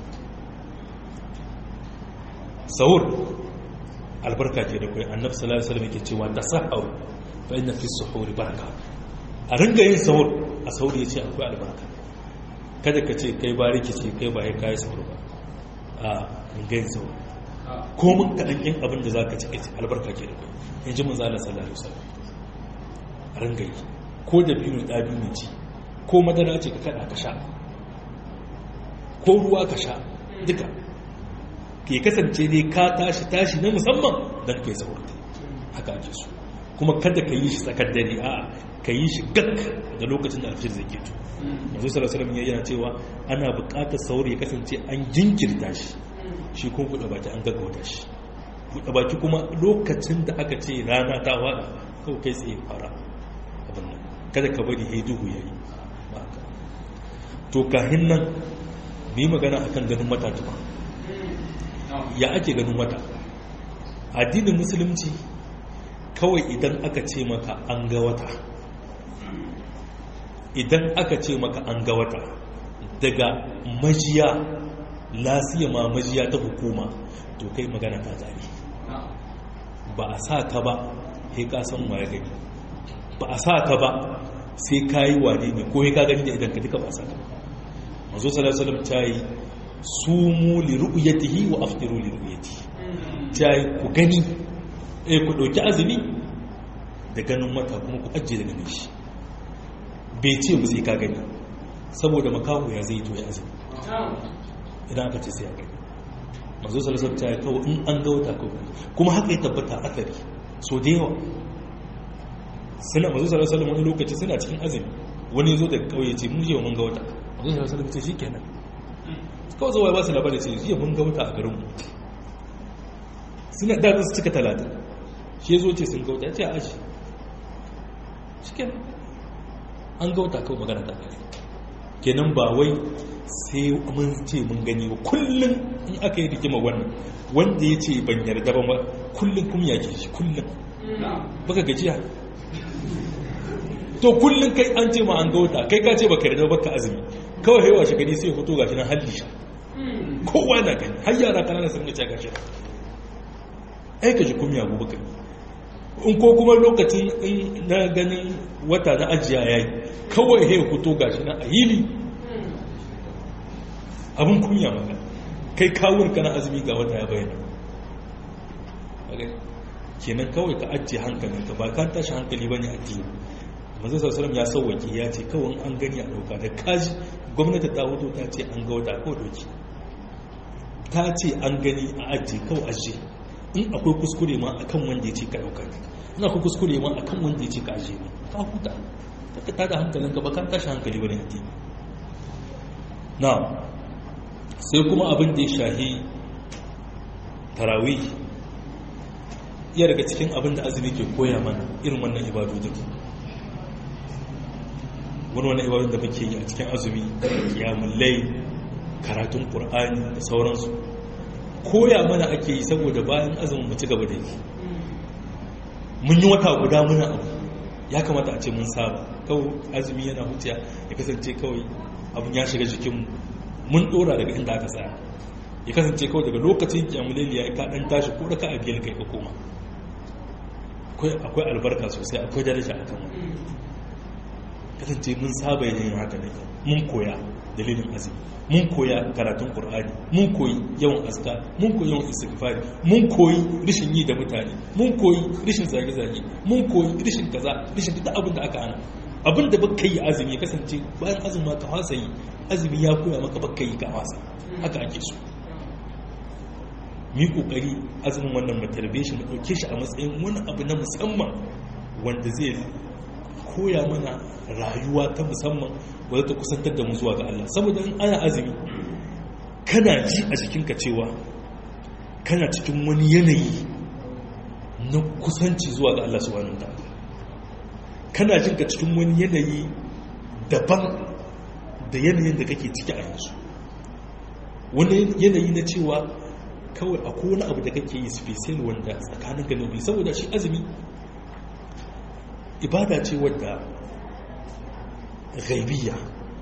sahur albarka ce da kai annabi sallallahu alaihi wasallam yake cewa tasahhur fa inna fi suhuri baraka a ringa yin sahur a sahur ya ce akwai albarka kada ka ce kai ba rikici kai ba ya kayi sahur ba a ringa yin sahur komin kaɗan yin abin da za ka ci albarka ke da kai in ji manzo Allah sallallahu alaihi wasallam a ringa yi ko da biyu da biyu ne ci ko madara ce ka kada ka sha ko ruwa ka sha duka ke kasance ne ka tashi na musamman don kai sahur haka ake so kuma kada ka yi shi tsakar dare a ka yi shi gak da lokacin da alfijir zai keto yanzu sallallahu alaihi yana cewa ana buƙatar sauri ya kasance an jinkirta shi kuma buɗe baki an gaggauta shi buɗe baki kuma lokacin da aka ce rana ta wada kawai kai tsaye fara abin nan kada ka bari ya duhu ya yi to kahin nan mu yi magana akan ganin wata tuma ya ake ganin wata addinin musulunci kawai idan aka ce maka an ga wata daga majiya lasiya ma majiya ta hukuma to kai magana ta tsari ba a sa ka ba sai ka san waye gani ba a sa ka ba sai ka yi wane ne ko sai ka gani da idan ka duka ba a sa ka manzo sallallahu alaihi wasallam ta yi sumu li ru'yatihi wa aftiru li ru'yatihi ta yi ku gani ku ɗauki azumi da ganin wata kuma ku ajiye da ganin shi bai ce ba sai ka gani saboda makaho ya zai to ya azumi idan aka ce sai ya gani mazo salasar ta yi kawo in an ga wata kawai kuma haka ya tabbata athari so da yawa suna mazo salasar wani lokaci suna cikin azumi wani zo daga kauye ce mun jiya mun ga wata mazo salasar ce shi kenan kawai zuwa ba su labarai ce jiya mun ga wata a garinmu suna da su cika 30 shi ya zo ce sun gauta ya ce a aji cikin an gauta kawai magana ta kare kenan ba wai sai mun ce mun gani ba kullum in aka yi rikima wannan wanda ya ce ban yarda ba kullum kuma ya ke shi kullum baka gajiya to kullum kai an ce ma an gauta kai ka ce baka yarda baka azumi kawai haiwa shi gani sai hoto gashi nan halli shi kowa na gani har yara kanana sun ga gashi ai ka ji kunya gobe kai in ko kuma lokacin na ganin wata na ajiya yayi kawai he fito gashi na ayili abin kunya maka kai kawun kana azumi ga wata ya bayyana kenan kawai ka ajiye hankalinka ba ka tashi hankali bane addini manzo sallallahu ya sauwake ya ce kawai an gani a dauka da kaji gwamnati ta hoto ta ce an ga wata ko doki ta ce an gani a ajiye kawai ajiye in akwai kuskure ma akan wanda ya ce ka dauka in akwai kuskure ma akan wanda ya ce ka ajiye ne ka huta ka tada hankalinka ba ka tashi hankali bane addini na sai kuma abin da ya shahi tarawih iya daga cikin abin da azumi ke koya mana irin wannan ibadodin wani ibadun da muke yi a cikin azumi kiyamun layl karatun qur'ani da sauransu koya mana ake yi saboda bayan azumin mu ci gaba da yi mun yi wata guda muna abu ya kamata a ce mun saba kawai azumi yana hutiya ya kasance kawai abin ya shiga jikinmu mun dora daga inda aka tsaya ya kasance kawai daga lokacin kiyamun layl ya ka dan tashi ko raka a biyar kai ka koma akwai albarka sosai akwai daraja a kan wani kasance mun saba yin haka ne mun koya dalilin azumi mun koya karatun qur'ani mun koyi yawan aska mun koyi yawan istighfari mun koyi rishin yi da mutane mun koyi rishin zage-zage mun koyi rishin kaza rishin duk abin da aka ana abin da baka yi azumi ya kasance bayan azumi ma ka fasa yi azumi ya koya maka baka yi ka fasa haka ake so mu yi kokari azumin wannan mu tarbe shi mu dauke shi a matsayin wani abu na musamman wanda zai koya mana rayuwa ta musamman wadda ta kusantar da mu zuwa ga Allah saboda in ana azumi kana ji a jikinka cewa kana cikin wani yanayi na kusanci zuwa ga Allah subhanahu wataala kana jin ka cikin wani yanayi daban da yanayin da kake ciki a yanzu wani yanayi na cewa kawai akwai wani abu da kake yi special wanda tsakanin ka nabi saboda shi azumi ibada ce wadda ghaibiyya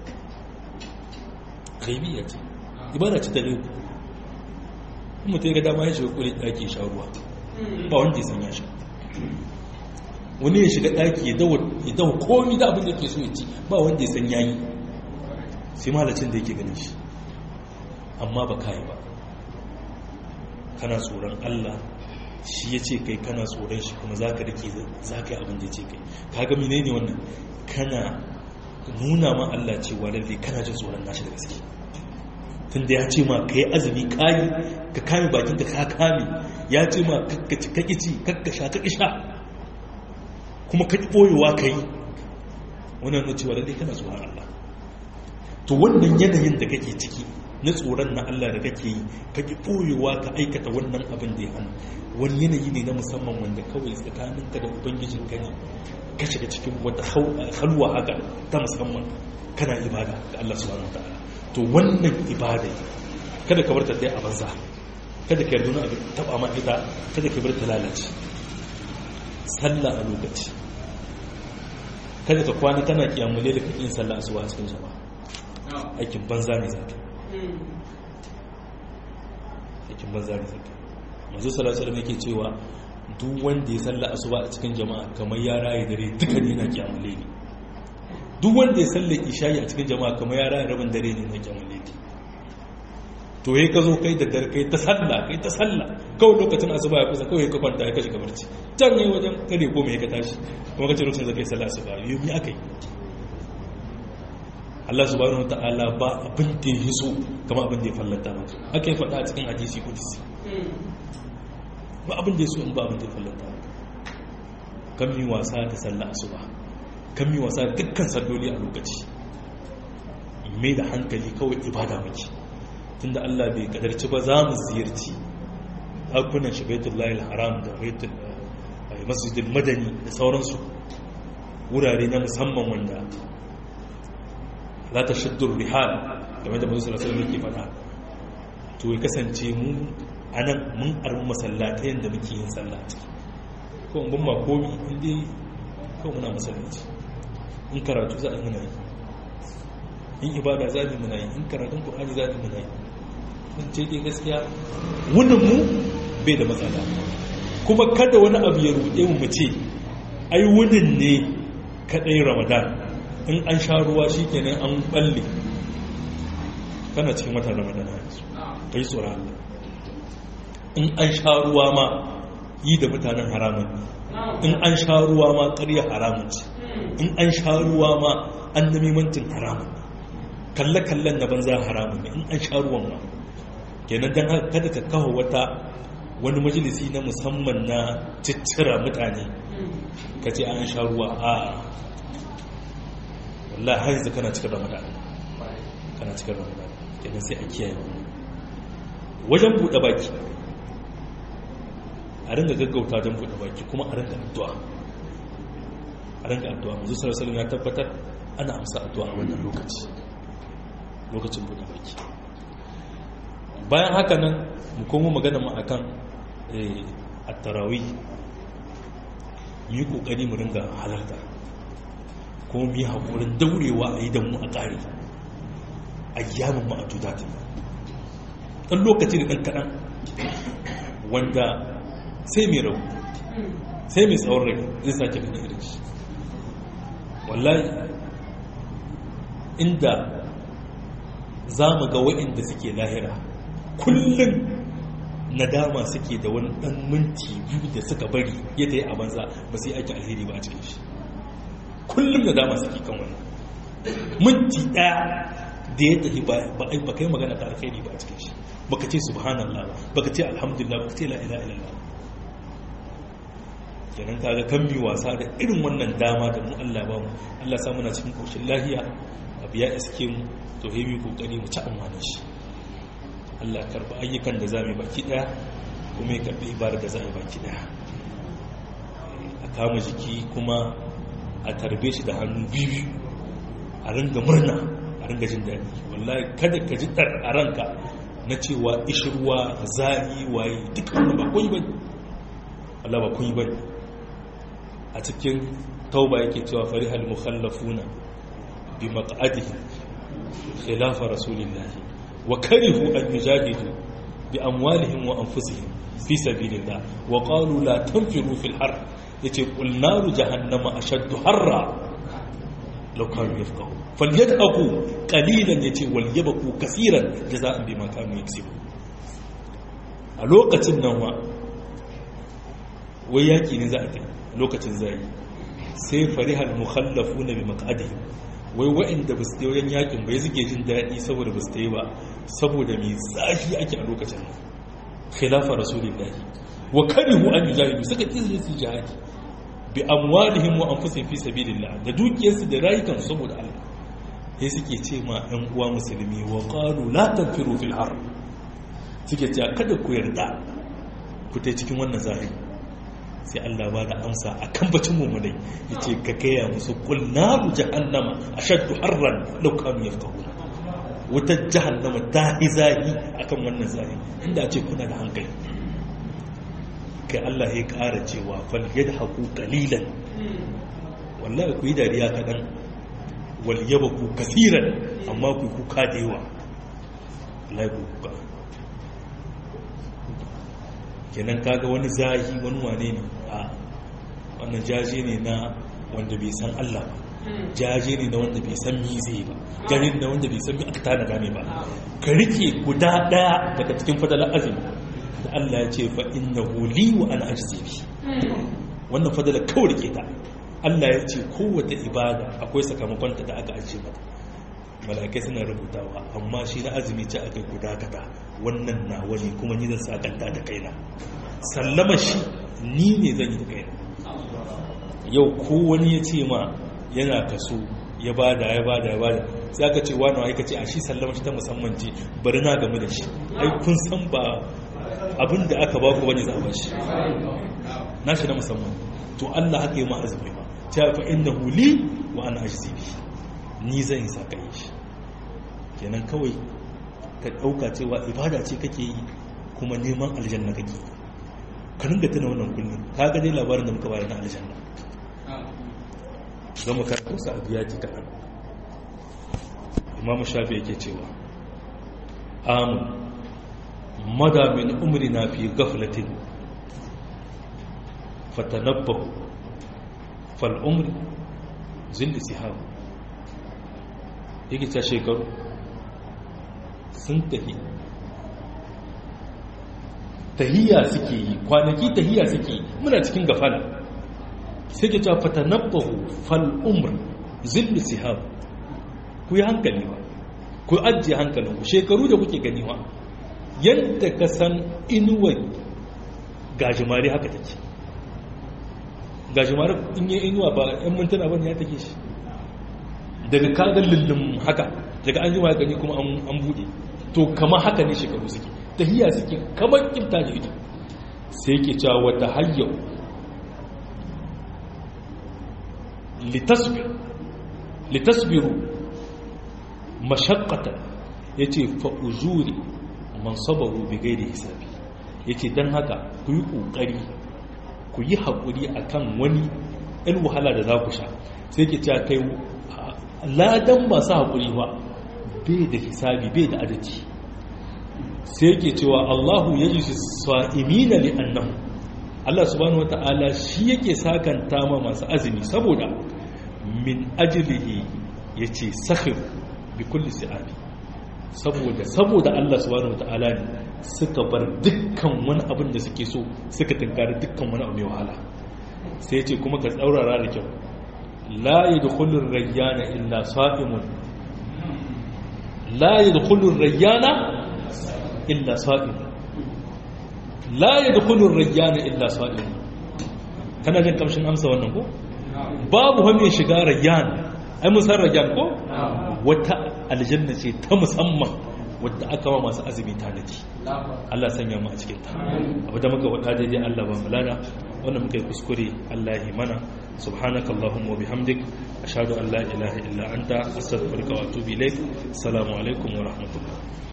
ce ibada ce ta gaibu kuma ta yi ga dama ya shiga kuri ɗaki ya sha ruwa ba wanda ya sanya shi wani ya shiga ɗaki ya dawo komi da abin da ke so ya ci ba wanda ya sanya yi sai malacin da yake ganin shi amma ba kayi ba kana tsoron Allah shi ya ce kai kana tsoron shi kuma za ka rike za ka yi abin da ya ce kai ka ga mine ne wannan kana nuna ma Allah cewa lalle kana jin tsoron nashi da gaske tun da ya ce ma ka yi azumi kayi ka kame bakin da ka kame ya ce ma kakkaci kakici kakkasha kakisha kuma ka ƙi ɓoyewa ka yi wannan na cewa lalle kana tsoron Allah to wannan yanayin da kake ciki na tsoron na Allah da kake yi ka ƙi ɓoyewa ka aikata wannan abin da ya hana wani yanayi ne na musamman wanda kawai tsakaninka da ubangijin ka ne ka shiga cikin wata halwa haka ta musamman kana ibada ga Allah subhanahu wataala to wannan ibada kada ka bar ta dai a banza kada ka yarda abin taba ma ita kada ka bar ta lalace sallah a lokaci kada ka kwana kana kiyamule da kake yin sallah asuba a cikin jama'a aikin banza ne zaka aikin banza ne zaka manzo sallallahu alaihi wasallam yake cewa duk wanda ya salla asuba a cikin jama'a kamar ya raye dare duka ne na kiyamule ne duk wanda ya salla isha'i a cikin jama'a kamar ya raye rabin dare ne na kiyamule ne to yayi ka zo kai da dare kai ta salla kawai lokacin asuba ya kusa kawai ka kwanta ka shiga barci can ne wajen kare goma ya ka tashi kuma kace lokacin da kai salla asuba yi mi akai Allah subhanahu wataala ba abin da ya so kamar abin da ya fallata maka aka yi faɗa a cikin hadisi kudisi ba abin da ya so in ba abin da ya fallata maka kan mi wasa da sallah asuba kan mi wasa dukkan salloli a lokaci mai da hankali kawai ibada muke tunda Allah bai kadarci ba za mu ziyarci akunan shi baitullahi haram da baitul masjidil madani da sauransu wurare na musamman wanda la ta shaddur rihal game da manzo sallallahu alaihi wasallam yake fada to ya kasance mu anan mun armu masallatai da muke yin sallah ko mun ma komi inda ko muna masallaci in karatu za a muna yi in ibada za a muna yi in karatun qur'ani za a muna yi mun ce dai gaskiya wannan mu bai da matsala kuma kada wani abu ya ruɗe mu ce ai wunin ne kadai Ramadan in an sha ruwa shikenan an balle. Kana cikin watan Ramadan yanzu kai tsoron Allah. In an sha ruwa ma yi da mutanen haramun, in an sha ruwa ma ƙarya haramun ce, in an sha ruwa ma an namimantin haramun, kalle-kallen da banza haramun ne in an sha ruwan ma. Kenan don haka kada ka kawo wani majalisi na musamman na ciccira mutane ka ce an sha ruwa. A wallahi har yanzu kana cikin Ramadan, kana cikin Ramadan. Kenan sai a kiyaye wajen buɗe baki, a ringa gaggauta don buɗe baki, kuma a ringa addu'a. Manzo sallallahu alaihi wasallam ya tabbatar ana amsa addu'a a wannan lokacin buɗe baki. Bayan haka nan mu komo magana mu akan at-tarawih. Mu yi kokari mu ringa halarta, kuma mu yi hakurin daurewa a yi da mu a ƙari ayyamin mu a tudata. Dan lokaci da dan kadan wanda sai mai rau, sai mai tsawon rai zai sake gani irin shi. Wallahi inda za mu ga waɗanda suke lahira kullum nadama suke da wani ɗan minti biyu da suka bari yadda ya a banza ba sai ake alheri ba a cikin shi. Kullum nadama suke kan wani minti ɗaya da ya tafi ba kai magana ta alheri ba a cikin shi. Baka ce subhanallah ba, baka ce alhamdulillah, baka ce la ilaha illallah. Kenan kaga kan mi wasa da irin wannan dama da mu Allah ba mu. Allah sa muna cikin koshin lahiya, abu ya iske mu, to hemi kokari mu ci amana shi. Allah karba ayyukan da zamu baki daya, kuma ya karbi ibadar da zamu baki daya. A kama jiki kuma a tarbe shi da hannu biyu, a ringa murna, a ringa jin daɗi. Wallahi kada ka ji dar a ranka na cewa ishirwa, zari, waye, duk wannan ba kun yi bane. Allah ba kun yi bane. A cikin tauba yake cewa farihal mukhallafuna bi maq'adihi khilafa rasulillah wa karihu an yujahidu bi amwalihim wa anfusihim fi sabilillah wa qalu la tanfiru fil har. Yace qul naru jahannama ashaddu harra law kanu yafqahu falyadhaku qalilan, yace wal yabku kaseeran jazaan bima kanu yaksubu. A lokacin nan wai yaki ne za a tafi lokacin zai, sai farihal mukhallafuna bi maq'adihi, wai wa'anda ba su yi wajen yakin bai suke jin daɗi saboda ba su yi ba, saboda mai zafi ake a lokacin nan khilafa rasulillahi wa karihu an yujahidu, suka kisa su jihadi bi amwalihim wa anfusihim fi sabilillah, da dukiyarsu da rayukan saboda Allah. sai suke ce ma ɗan uwa musulmi wa qalu la tanfiru fil har, suke ce kada ku yarda ku ta cikin wannan zahiri. Sai Allah ba da amsa a kan bacin mummunai ya ce ka gaya musu kul naru jahannama ashaddu harran law kanu yafqahuna. Wutar jahannama ta yi zahi akan wannan zahi inda ce kuna da hankali. Kai Allah ya ƙara cewa fal yadhaku qalilan, wallahi ku yi dariya kaɗan, wal yabku kaseeran, amma ku kuka da yawa. Wallahi ku kuka. Kenan kaga wani zahi wani wane ne a wannan jaje ne na wanda bai san Allah ba, jaje ne na wanda bai san mi zai ba, jaje ne na wanda bai san mi aka tana game ba. Ka rike guda daya daga cikin fadalar azumi da Allah ya ce fa innahu li wa ana ajzi bi. Wannan fadalar kawai rike ta. Allah ya ce kowace ibada akwai sakamakon ta da aka ajiye mata, mala'ikai suna rubutawa, amma shi na azumi ce aka guda kada wannan na wani kuma ni zan sakanta da kaina, sallama shi ni ne zan yi da kaina. Yau ko wani ya ce ma yana kaso ya bada sai aka ce wani wa ce a shi sallama shi ta musamman ce, bari na game da shi, ai kun san ba abin da aka ba ku wani za a ba shi na shi na musamman. To Allah haka yi ma azumi ba ta fa innahu li wa ana ajzi bi, ni zan yi saka yi shi. Kenan kawai ka ɗauka cewa ibada ce kake yi kuma neman aljanna kake yi, ka ringa tuna wannan kullum. Ka ga dai labarin da muka bayar na aljanna, zama karanta wasu abu ya ji kaɗan. Imam Shafi yake cewa amun mada min umrina fi ghaflatin fatanabbahu fal umri zilli sihabu yake ta shekaru sun tahiyya suke yi, kwanaki tahiyya suke yi, muna cikin gafala. Sai ke cewa fatanabbahu fal umr zillu sihab, ku yi hankali ba, ku ajiye hankalinku. Shekaru da kuke gani wa yadda ka san inuwa gajimare haka take. Gajimare in yi inuwa ba 'yan mintuna ba ne ya take shi, daga kagar lullum haka, daga an jima gani kuma an buɗe. To kama haka ne shekaru suke, tahiyya suke kamar kimta da ita. Sai ke cewa wata hayyau litasbiru mashaqqatan, yace fa uzuri man sabaru bi ghairi hisabi. Yace dan haka ku yi kokari, ku yi hakuri akan wani ɗan wahala da za ku sha. Sai ke cewa kai ladan masu hakuri ba bai da hisabi, bai da adadi. Sai ke cewa Allahu yajzi sa'imina li annahu, Allah subhanahu wata'ala shi yake sakanta ma masu azumi, saboda min ajlihi yace sakhir bi kulli si'abi, saboda Allah subhanahu wata'ala ne suka bar dukkan wani abin da suke so, suka tunkari dukkan wani abu mai wahala. Sai yace kuma ka tsaurara da kyau, la yadkhulur rayyana illa sa'imun, la yadkhulur rayyana illa sa'imun, la yadkhulur rayyana illa sa'imun. Kana jin kamshin amsa wannan ko? Babu wani shiga rayyan. Ai mun san rayyan ko? Wata aljanna ce ta musamman wadda aka wa masu azumi tanaji. Allah sanya mu a cikin ta. Abu da muka wada daidai Allah ba mu lada, wannan muka yi kuskure Allah ya mana. Subhanakallahumma wa bihamdik, ashhadu an la ilaha illa anta, astaghfiruka wa atubu ilaik. Assalamu alaikum wa rahmatullah.